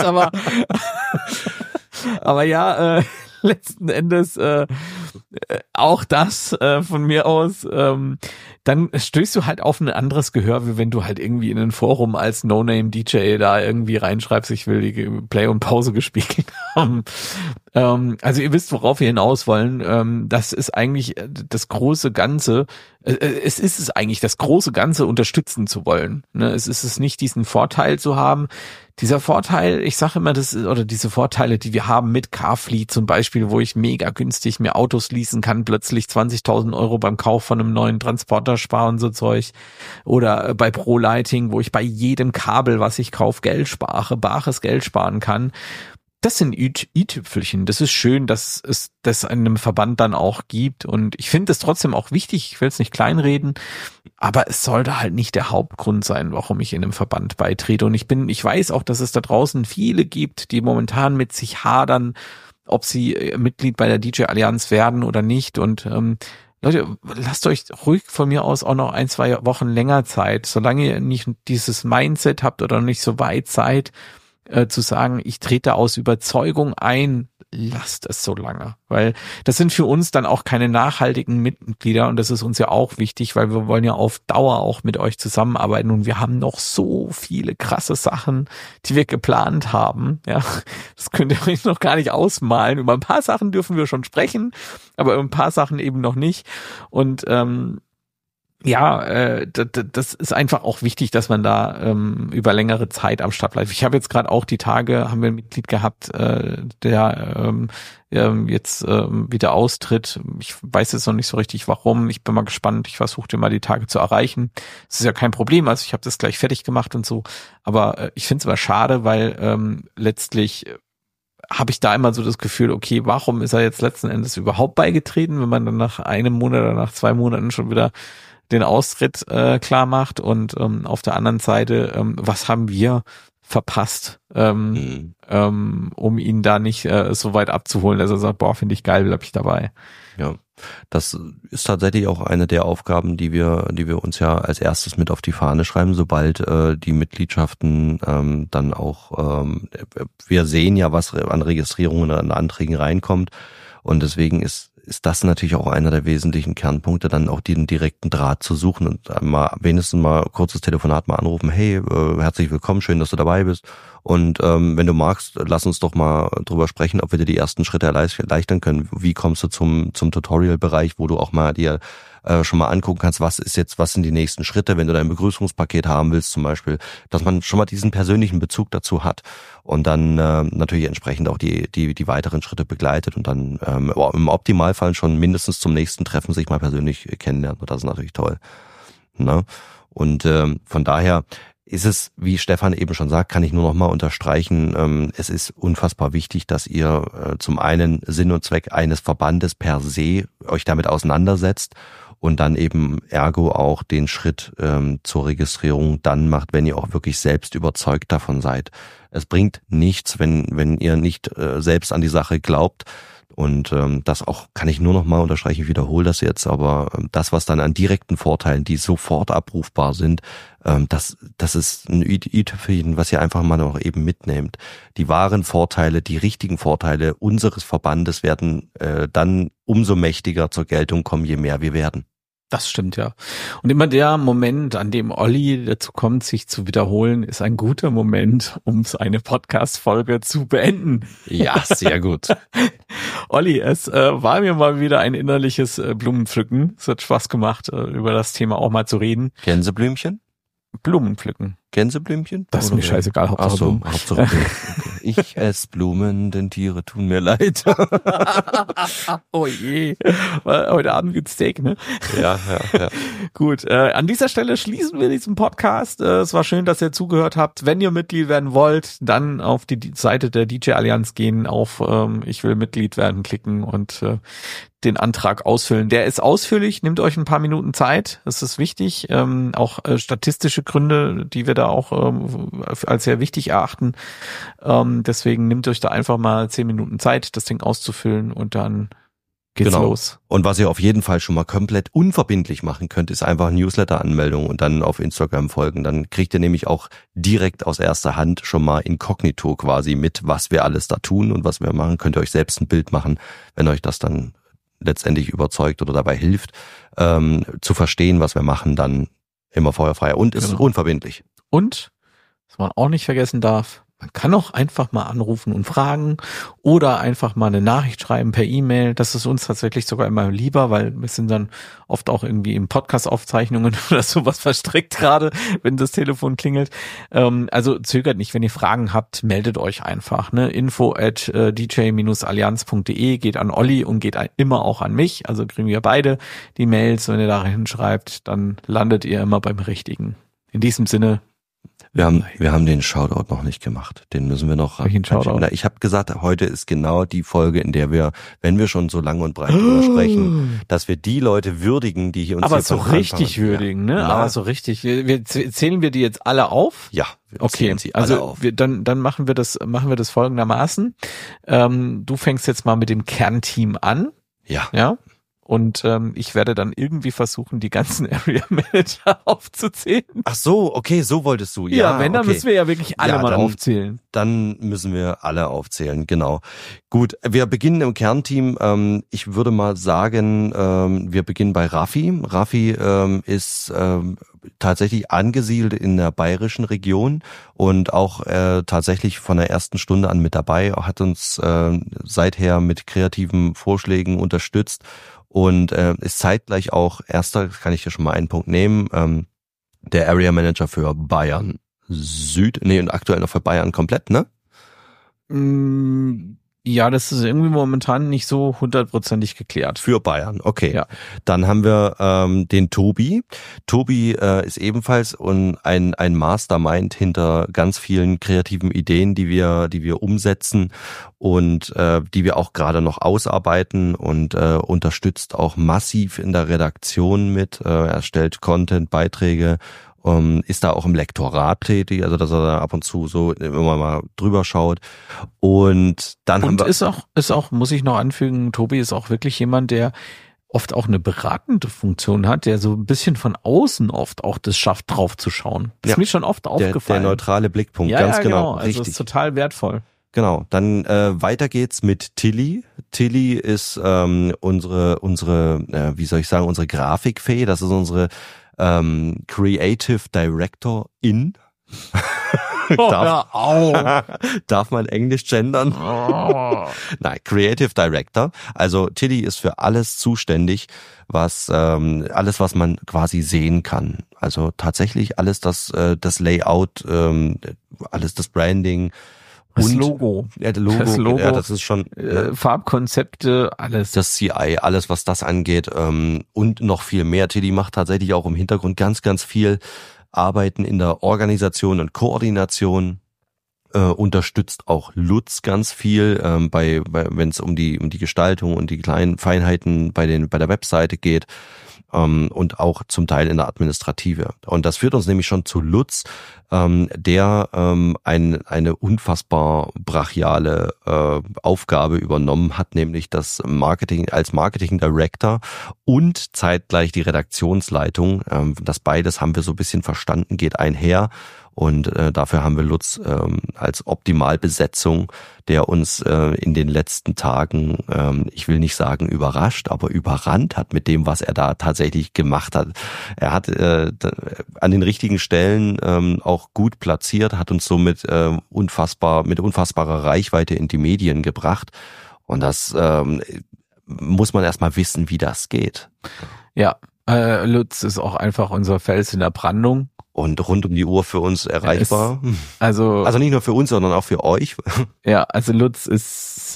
aber ja, letzten Endes auch das von mir aus, dann stößt du halt auf ein anderes Gehör, wie wenn du halt irgendwie in ein Forum als No-Name-DJ da irgendwie reinschreibst, ich will die Play und Pause gespiegelt haben. Also ihr wisst, worauf wir hinaus wollen. Das ist eigentlich das große Ganze. Es ist es eigentlich, das große Ganze unterstützen zu wollen. Es ist es nicht, diesen Vorteil zu haben. Dieser Vorteil, ich sage immer, oder diese Vorteile, die wir haben mit Carfleet zum Beispiel, wo ich mega günstig mir Autos leasen kann, plötzlich 20.000 € beim Kauf von einem neuen Transporter sparen, so Zeug. Oder bei ProLighting, wo ich bei jedem Kabel, was ich kaufe, bares Geld sparen kann. Das sind i-Tüpfelchen. Das ist schön, dass es das einem Verband dann auch gibt. Und ich finde es trotzdem auch wichtig, ich will es nicht kleinreden, aber es sollte halt nicht der Hauptgrund sein, warum ich in einem Verband beitrete. Und ich weiß auch, dass es da draußen viele gibt, die momentan mit sich hadern, ob sie Mitglied bei der DJ Allianz werden oder nicht. Und Leute, lasst euch ruhig von mir aus auch noch 1-2 Wochen länger Zeit, solange ihr nicht dieses Mindset habt oder nicht so weit seid, zu sagen, ich trete aus Überzeugung ein, lasst es so lange, weil das sind für uns dann auch keine nachhaltigen Mitglieder und das ist uns ja auch wichtig, weil wir wollen ja auf Dauer auch mit euch zusammenarbeiten und wir haben noch so viele krasse Sachen, die wir geplant haben, ja, das könnt ihr euch noch gar nicht ausmalen. Über ein paar Sachen dürfen wir schon sprechen, aber über ein paar Sachen eben noch nicht und das ist einfach auch wichtig, dass man da über längere Zeit am Start bleibt. Ich habe jetzt gerade auch die Tage, haben wir ein Mitglied gehabt, der jetzt wieder austritt. Ich weiß jetzt noch nicht so richtig, warum. Ich bin mal gespannt. Ich versuche den mal die Tage zu erreichen. Das ist ja kein Problem. Also ich habe das gleich fertig gemacht und so. Aber ich finde es immer schade, weil letztlich habe ich da immer so das Gefühl, okay, warum ist er jetzt letzten Endes überhaupt beigetreten, wenn man dann nach einem Monat oder nach 2 Monaten schon wieder den Austritt klar macht und auf der anderen Seite, was haben wir verpasst, um ihn da nicht so weit abzuholen, dass er sagt, boah, finde ich geil, bleib ich dabei. Ja, das ist tatsächlich auch eine der Aufgaben, die wir uns ja als erstes mit auf die Fahne schreiben, sobald die Mitgliedschaften dann auch, wir sehen ja, was an Registrierungen oder an Anträgen reinkommt und deswegen ist das natürlich auch einer der wesentlichen Kernpunkte, dann auch den direkten Draht zu suchen und mal wenigstens mal kurzes Telefonat mal anrufen, hey, herzlich willkommen, schön, dass du dabei bist und wenn du magst, lass uns doch mal drüber sprechen, ob wir dir die ersten Schritte erleichtern können. Wie kommst du zum Tutorial-Bereich, wo du auch mal dir schon mal angucken kannst, was sind die nächsten Schritte, wenn du dein Begrüßungspaket haben willst zum Beispiel, dass man schon mal diesen persönlichen Bezug dazu hat und dann natürlich entsprechend auch die weiteren Schritte begleitet und dann im Optimalfall schon mindestens zum nächsten Treffen sich mal persönlich kennenlernen. Und das ist natürlich toll. Ne? Und von daher ist es, wie Stefan eben schon sagt, kann ich nur noch mal unterstreichen, es ist unfassbar wichtig, dass ihr zum einen Sinn und Zweck eines Verbandes per se euch damit auseinandersetzt und dann eben ergo auch den Schritt zur Registrierung dann macht, wenn ihr auch wirklich selbst überzeugt davon seid. Es bringt nichts, wenn ihr nicht selbst an die Sache glaubt. Und das auch kann ich nur noch mal unterstreichen, ich wiederhole das jetzt, aber das, was dann an direkten Vorteilen, die sofort abrufbar sind, das ist ein i-Tüpfelchen, was ihr einfach mal noch eben mitnehmt. Die wahren Vorteile, die richtigen Vorteile unseres Verbandes werden dann umso mächtiger zur Geltung kommen, je mehr wir werden. Das stimmt, ja. Und immer der Moment, an dem Olli dazu kommt, sich zu wiederholen, ist ein guter Moment, um seine Podcast-Folge zu beenden. Ja, sehr gut. Olli, es war mir mal wieder ein innerliches Blumenpflücken. Es hat Spaß gemacht, über das Thema auch mal zu reden. Gänseblümchen? Blumenpflücken. Gänseblümchen? Das ist mir scheißegal, Hauptsache Blumen. Hauptsache Blumen. Okay. Ich esse Blumen, denn Tiere tun mir leid. Oh je. Heute Abend gibt's Steak, ne? Ja. Gut, an dieser Stelle schließen wir diesen Podcast. Es war schön, dass ihr zugehört habt. Wenn ihr Mitglied werden wollt, dann auf die Seite der DJ Allianz gehen, auf Ich will Mitglied werden klicken und den Antrag ausfüllen. Der ist ausführlich, nehmt euch ein paar Minuten Zeit, das ist wichtig. Auch statistische Gründe, die wir da auch als sehr wichtig erachten. Deswegen nehmt euch da einfach mal 10 Minuten Zeit, das Ding auszufüllen und dann geht's los. Und was ihr auf jeden Fall schon mal komplett unverbindlich machen könnt, ist einfach Newsletter-Anmeldung und dann auf Instagram folgen. Dann kriegt ihr nämlich auch direkt aus erster Hand schon mal inkognito quasi mit, was wir alles da tun und was wir machen. Könnt ihr euch selbst ein Bild machen, wenn euch das dann letztendlich überzeugt oder dabei hilft, zu verstehen, was wir machen, dann immer feuerfrei und ist unverbindlich. Und, was man auch nicht vergessen darf, man kann auch einfach mal anrufen und fragen oder einfach mal eine Nachricht schreiben per E-Mail. Das ist uns tatsächlich sogar immer lieber, weil wir sind dann oft auch irgendwie in Podcast-Aufzeichnungen oder sowas verstrickt gerade, wenn das Telefon klingelt. Also zögert nicht, wenn ihr Fragen habt, meldet euch einfach. Ne? info@dj-allianz.de geht an Olli und geht immer auch an mich. Also kriegen wir beide die Mails. Wenn ihr da hinschreibt, dann landet ihr immer beim Richtigen. In diesem Sinne, Wir haben den Shoutout noch nicht gemacht. Den müssen wir noch. Welchen Shoutout? Ich habe gesagt, heute ist genau die Folge, in der wir, wenn wir schon so lang und breit drüber sprechen, dass wir die Leute würdigen, die hier uns aber hier so von richtig Anfang an- würdigen, ne? Ja. Aber so richtig. Zählen wir die jetzt alle auf? Ja, wir Okay, zählen sie alle also auf. dann machen wir das folgendermaßen. Du fängst jetzt mal mit dem Kernteam an, Ja. ja? Und ich werde dann irgendwie versuchen, die ganzen Area Manager aufzuzählen. Ach so, okay, so wolltest du. Ja, wenn, dann okay. müssen wir ja wirklich alle Ja, mal dann- aufzählen. Dann müssen wir alle aufzählen, genau. Gut, wir beginnen im Kernteam. Ich würde mal sagen, wir beginnen bei Raffi. Raffi ist tatsächlich angesiedelt in der bayerischen Region und auch tatsächlich von der ersten Stunde an mit dabei, hat uns seither mit kreativen Vorschlägen unterstützt und ist zeitgleich auch erster, kann ich dir schon mal einen Punkt nehmen, der Area Manager für Bayern Süd, und aktuell noch für Bayern komplett, ne? Ja, das ist irgendwie momentan nicht so 100% geklärt. Für Bayern, okay. Ja. Dann haben wir den Tobi. Tobi ist ebenfalls ein Mastermind hinter ganz vielen kreativen Ideen, die wir umsetzen und die wir auch gerade noch ausarbeiten und unterstützt auch massiv in der Redaktion mit. Er stellt Content, Beiträge, ist da auch im Lektorat tätig, also dass er da ab und zu so immer mal drüber schaut. Und dann haben Und wir ist auch, muss ich noch anfügen, Tobi ist auch wirklich jemand, der oft auch eine beratende Funktion hat, der so ein bisschen von außen oft auch das schafft, drauf zu schauen. Das ist mir schon oft der aufgefallen. neutrale Blickpunkt, ja, ganz ja, genau, Also richtig. ist total wertvoll. Genau, dann weiter geht's mit Tilly. Tilly ist unsere wie soll ich sagen, unsere Grafikfee. Das ist unsere Creative Director in. Darf man Englisch gendern? Nein, Creative Director. Also Tilly ist für alles zuständig, was man quasi sehen kann. Also tatsächlich alles das Layout, alles das Branding. Das Und Logo. Ja, Logo, Das Logo, ja, das ist schon Farbkonzepte, alles. das CI, alles was das angeht und noch viel mehr. Tilly macht tatsächlich auch im Hintergrund ganz, ganz viel Arbeiten in der Organisation und Koordination, unterstützt auch Lutz ganz viel, wenn es um die Gestaltung und die kleinen Feinheiten bei der Webseite geht. Und auch zum Teil in der Administrative. Und das führt uns nämlich schon zu Lutz, der eine unfassbar brachiale Aufgabe übernommen hat, nämlich das Marketing als Marketing Director und zeitgleich die Redaktionsleitung. Das beides haben wir so ein bisschen verstanden, geht einher. Und dafür haben wir Lutz als Optimalbesetzung, der uns in den letzten Tagen, ich will nicht sagen überrascht, aber überrannt hat mit dem, was er da tatsächlich gemacht hat. Er hat an den richtigen Stellen auch gut platziert, hat uns somit mit unfassbarer Reichweite in die Medien gebracht. Und das muss man erstmal wissen, wie das geht. Ja, Lutz ist auch einfach unser Fels in der Brandung. Und rund um die Uhr für uns erreichbar. Also nicht nur für uns, sondern auch für euch. ja, also Lutz ist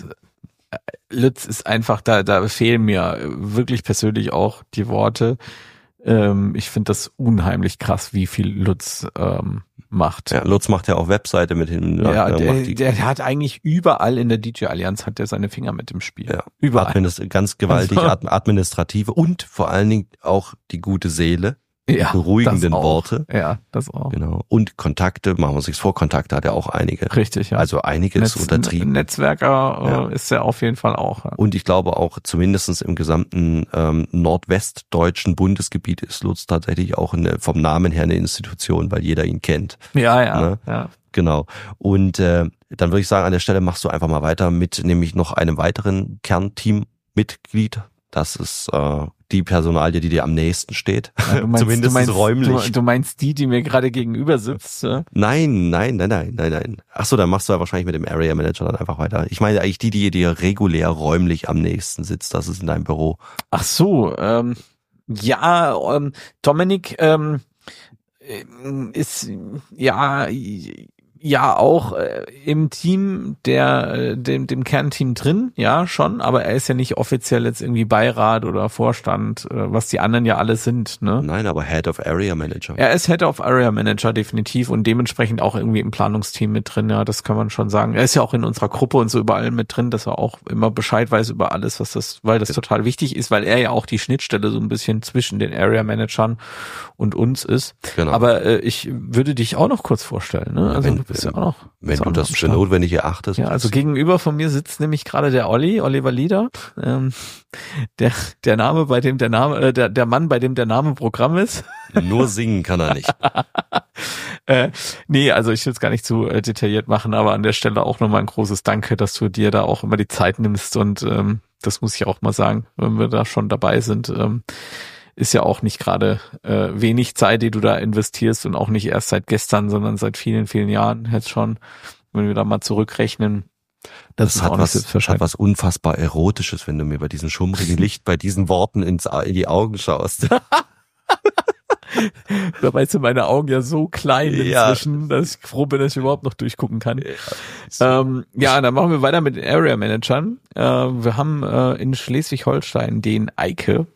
einfach, da fehlen mir wirklich persönlich auch die Worte. Ich finde das unheimlich krass, wie viel Lutz macht. Ja, Lutz macht ja auch Webseite mit hin. Ja, der hat eigentlich überall in der DJ-Allianz hat der seine Finger mit im Spiel. Ja, überall. Ganz gewaltig administrative und vor allen Dingen auch die gute Seele. Ja, beruhigenden das auch. Worte. Ja, das auch. Genau. Und Kontakte, machen wir uns nichts vor, Kontakte hat er auch einige. Richtig, ja. Also einige ist untertrieben. Netzwerker ist er auf jeden Fall auch. Ja. Und ich glaube auch zumindestens im gesamten nordwestdeutschen Bundesgebiet ist Lutz tatsächlich auch vom Namen her eine Institution, weil jeder ihn kennt. Ja, Ne? ja. Genau. Und dann würde ich sagen, an der Stelle machst du einfach mal weiter mit nämlich noch einem weiteren Kernteammitglied. Das ist die Personalie, die dir am nächsten steht. Ja, Zumindest räumlich. Du meinst die mir gerade gegenüber sitzt? Nein. Ach so, dann machst du ja wahrscheinlich mit dem Area Manager dann einfach weiter. Ich meine eigentlich die dir regulär räumlich am nächsten sitzt. Das ist in deinem Büro. Ach so, Dominik ist, ja, Ja, auch im Team, dem Kernteam drin, ja, schon, aber er ist ja nicht offiziell jetzt irgendwie Beirat oder Vorstand, was die anderen ja alle sind, ne? Nein, aber Head of Area Manager. Er ist Head of Area Manager definitiv und dementsprechend auch irgendwie im Planungsteam mit drin, ja, das kann man schon sagen. Er ist ja auch in unserer Gruppe und so überall mit drin, dass er auch immer Bescheid weiß über alles, weil das total wichtig ist, weil er ja auch die Schnittstelle so ein bisschen zwischen den Area Managern und uns ist. Genau. Aber ich würde dich auch noch kurz vorstellen, ne? Also du bist ja auch noch. Wenn du das für notwendig erachtest. Ja, also gegenüber von mir sitzt nämlich gerade der Oliver Lieder, der Mann, bei dem der Name Programm ist. Nur singen kann er nicht. Nee, also ich will es gar nicht zu detailliert machen, aber an der Stelle auch nochmal ein großes Danke, dass du dir da auch immer die Zeit nimmst und das muss ich auch mal sagen, wenn wir da schon dabei sind, ist ja auch nicht gerade wenig Zeit, die du da investierst und auch nicht erst seit gestern, sondern seit vielen, vielen Jahren jetzt schon, wenn wir da mal zurückrechnen. Das hat was unfassbar Erotisches, wenn du mir bei diesem schummrigen Licht, bei diesen Worten in die Augen schaust. Dabei sind meine Augen ja so klein inzwischen, dass ich froh bin, dass ich überhaupt noch durchgucken kann. Dann machen wir weiter mit den Area Managern. Wir haben in Schleswig-Holstein den Eike,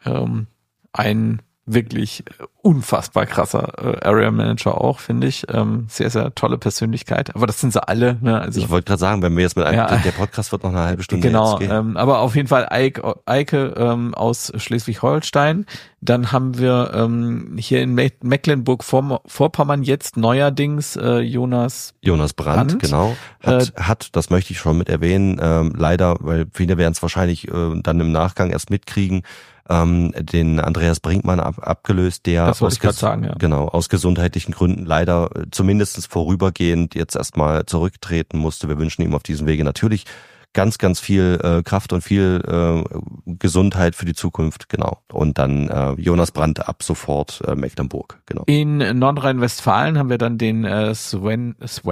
ein wirklich unfassbar krasser Area Manager auch, finde ich. Sehr, sehr tolle Persönlichkeit. Aber das sind sie alle. Ne? Also, ich wollte gerade sagen, wenn wir jetzt mit einem, der Podcast wird noch eine halbe Stunde genau, jetzt gehen. Aber auf jeden Fall Eike aus Schleswig-Holstein. Dann haben wir hier in Mecklenburg-Vorpommern jetzt neuerdings Jonas Brandt, genau. Hat, das möchte ich schon mit erwähnen, leider, weil viele werden es wahrscheinlich dann im Nachgang erst mitkriegen, den Andreas Brinkmann abgelöst, der aus gesundheitlichen Gründen leider zumindest vorübergehend jetzt erstmal zurücktreten musste. Wir wünschen ihm auf diesem Wege natürlich ganz, ganz viel Kraft und viel Gesundheit für die Zukunft, genau. Und dann Jonas Brandt ab sofort Mecklenburg, genau. In Nordrhein-Westfalen haben wir dann den Sven. das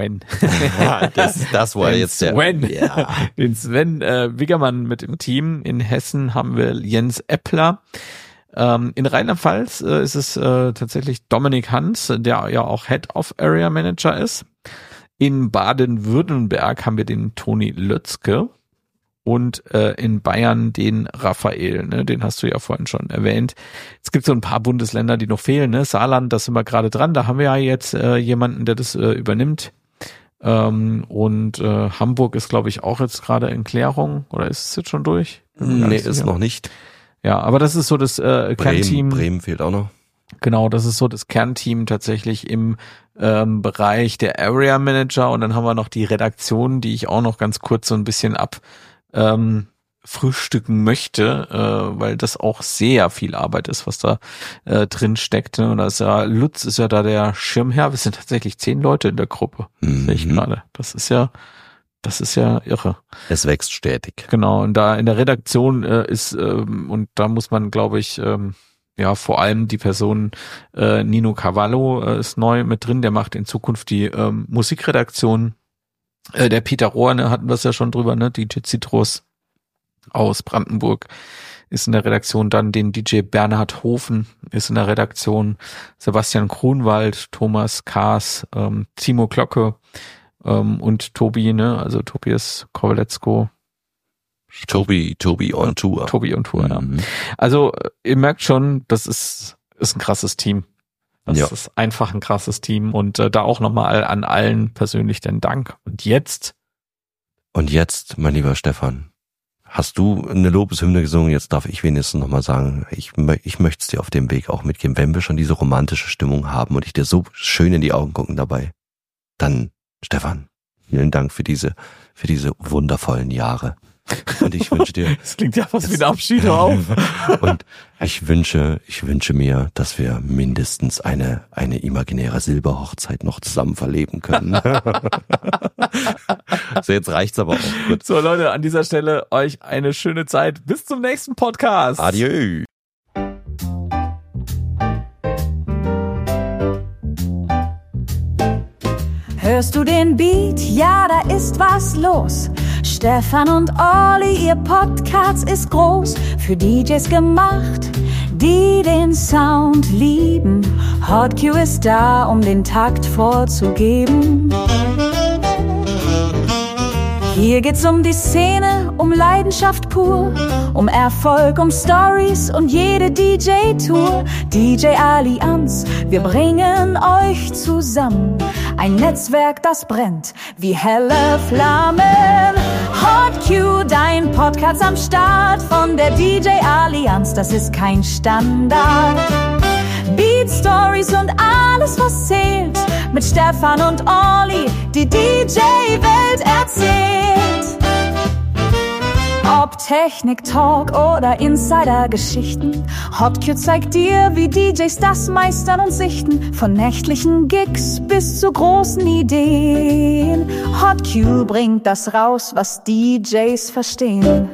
war jetzt der Sven. Ja. Den Sven Wiggermann mit im Team. In Hessen haben wir Jens Eppler. In Rheinland-Pfalz ist es tatsächlich Dominik Hans, der ja auch Head of Area Manager ist. In Baden-Württemberg haben wir den Toni Lötzke und in Bayern den Raphael, ne? Den hast du ja vorhin schon erwähnt. Es gibt so ein paar Bundesländer, die noch fehlen, ne? Saarland, da sind wir gerade dran, da haben wir ja jetzt jemanden, der das übernimmt. Und Hamburg ist, glaube ich, auch jetzt gerade in Klärung, oder ist es jetzt schon durch? Nee, ist noch nicht. Ja, aber das ist so das Kernteam. Bremen fehlt auch noch. Genau, das ist so das Kernteam tatsächlich im Bereich der Area Manager, und dann haben wir noch die Redaktion, die ich auch noch ganz kurz so ein bisschen frühstücken möchte, weil das auch sehr viel Arbeit ist, was da drin steckt. Ne? Und da ist ja Lutz ist ja da der Schirmherr. Wir sind tatsächlich 10 Leute in der Gruppe, sehe ich gerade. Das ist ja irre. Es wächst stetig. Genau, und da in der Redaktion ist und da muss man, glaube ich, vor allem die Person Nino Cavallo ist neu mit drin, der macht in Zukunft die Musikredaktion. Der Peter Rohr, ne, hatten wir es ja schon drüber, ne, DJ Citrus aus Brandenburg ist in der Redaktion, dann den DJ Bernhard Hofen ist in der Redaktion, Sebastian Grunwald, Thomas Kaas, Timo Glocke und Tobi, ne, also Tobias Kowaletzko. Tobi on Tour. Tobi on Tour, ja. Also ihr merkt schon, das ist ein krasses Team. Das ist einfach ein krasses Team, und da auch nochmal an allen persönlich den Dank. Und jetzt, mein lieber Stefan, hast du eine Lobeshymne gesungen? Jetzt darf ich wenigstens nochmal sagen, ich möchte es dir auf dem Weg auch mitgeben, wenn wir schon diese romantische Stimmung haben und ich dir so schön in die Augen gucken dabei, dann, Stefan, vielen Dank für diese wundervollen Jahre. Und ich wünsche dir. Das klingt ja fast wie ein Abschied auf. Und ich wünsche mir, dass wir mindestens eine imaginäre Silberhochzeit noch zusammen verleben können. So, jetzt reicht's aber auch. Gut. So, Leute, an dieser Stelle euch eine schöne Zeit. Bis zum nächsten Podcast. Adieu. Hörst du den Beat? Ja, da ist was los. Stefan und Olli, ihr Podcast ist groß, für DJs gemacht, die den Sound lieben. Hot Q ist da, um den Takt vorzugeben. Hier geht's um die Szene, um Leidenschaft pur, um Erfolg, um Stories und jede DJ-Tour. DJ Allianz, wir bringen euch zusammen. Ein Netzwerk, das brennt wie helle Flammen. Hot Q, dein Podcast am Start von der DJ Allianz, das ist kein Standard. Beat Stories und alles, was zählt, mit Stefan und Olli, die DJ-Welt erzählt. Ob Technik, Talk oder Insider-Geschichten, Hot Q zeigt dir, wie DJs das meistern und sichten. Von nächtlichen Gigs bis zu großen Ideen. Hot Q bringt das raus, was DJs verstehen.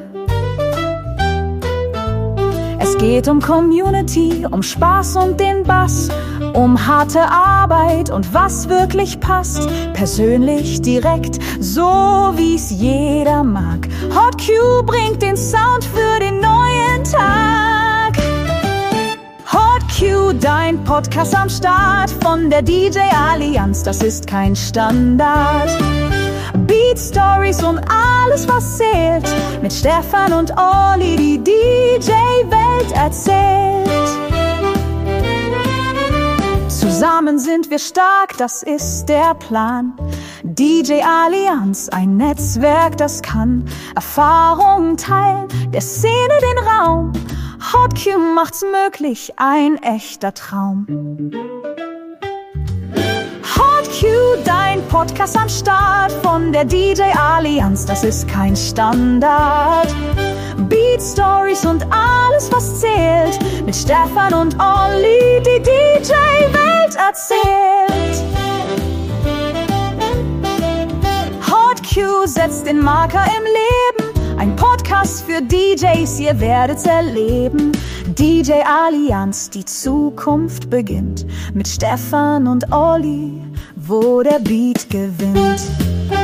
Es geht um Community, um Spaß und den Bass, um harte Arbeit und was wirklich passt. Persönlich, direkt, so wie's jeder mag. Hot Q bringt den Sound für den neuen Tag. Hot Q, dein Podcast am Start von der DJ Allianz, das ist kein Standard. Beat Stories und alles, was zählt, mit Stefan und Olli, die DJ-Welt erzählt. Zusammen sind wir stark, das ist der Plan. DJ Allianz, ein Netzwerk, das kann Erfahrungen teilen, der Szene den Raum. Hot Q macht's möglich, ein echter Traum. Hot Q, dein Podcast am Start von der DJ Allianz, das ist kein Standard. Beat Stories und alles, was zählt, mit Stefan und Olli, die DJ-Welt erzählt. Hot Q setzt den Marker im Leben, ein Podcast für DJs, ihr werdet's erleben. DJ Allianz, die Zukunft beginnt, mit Stefan und Olli, wo der Beat gewinnt.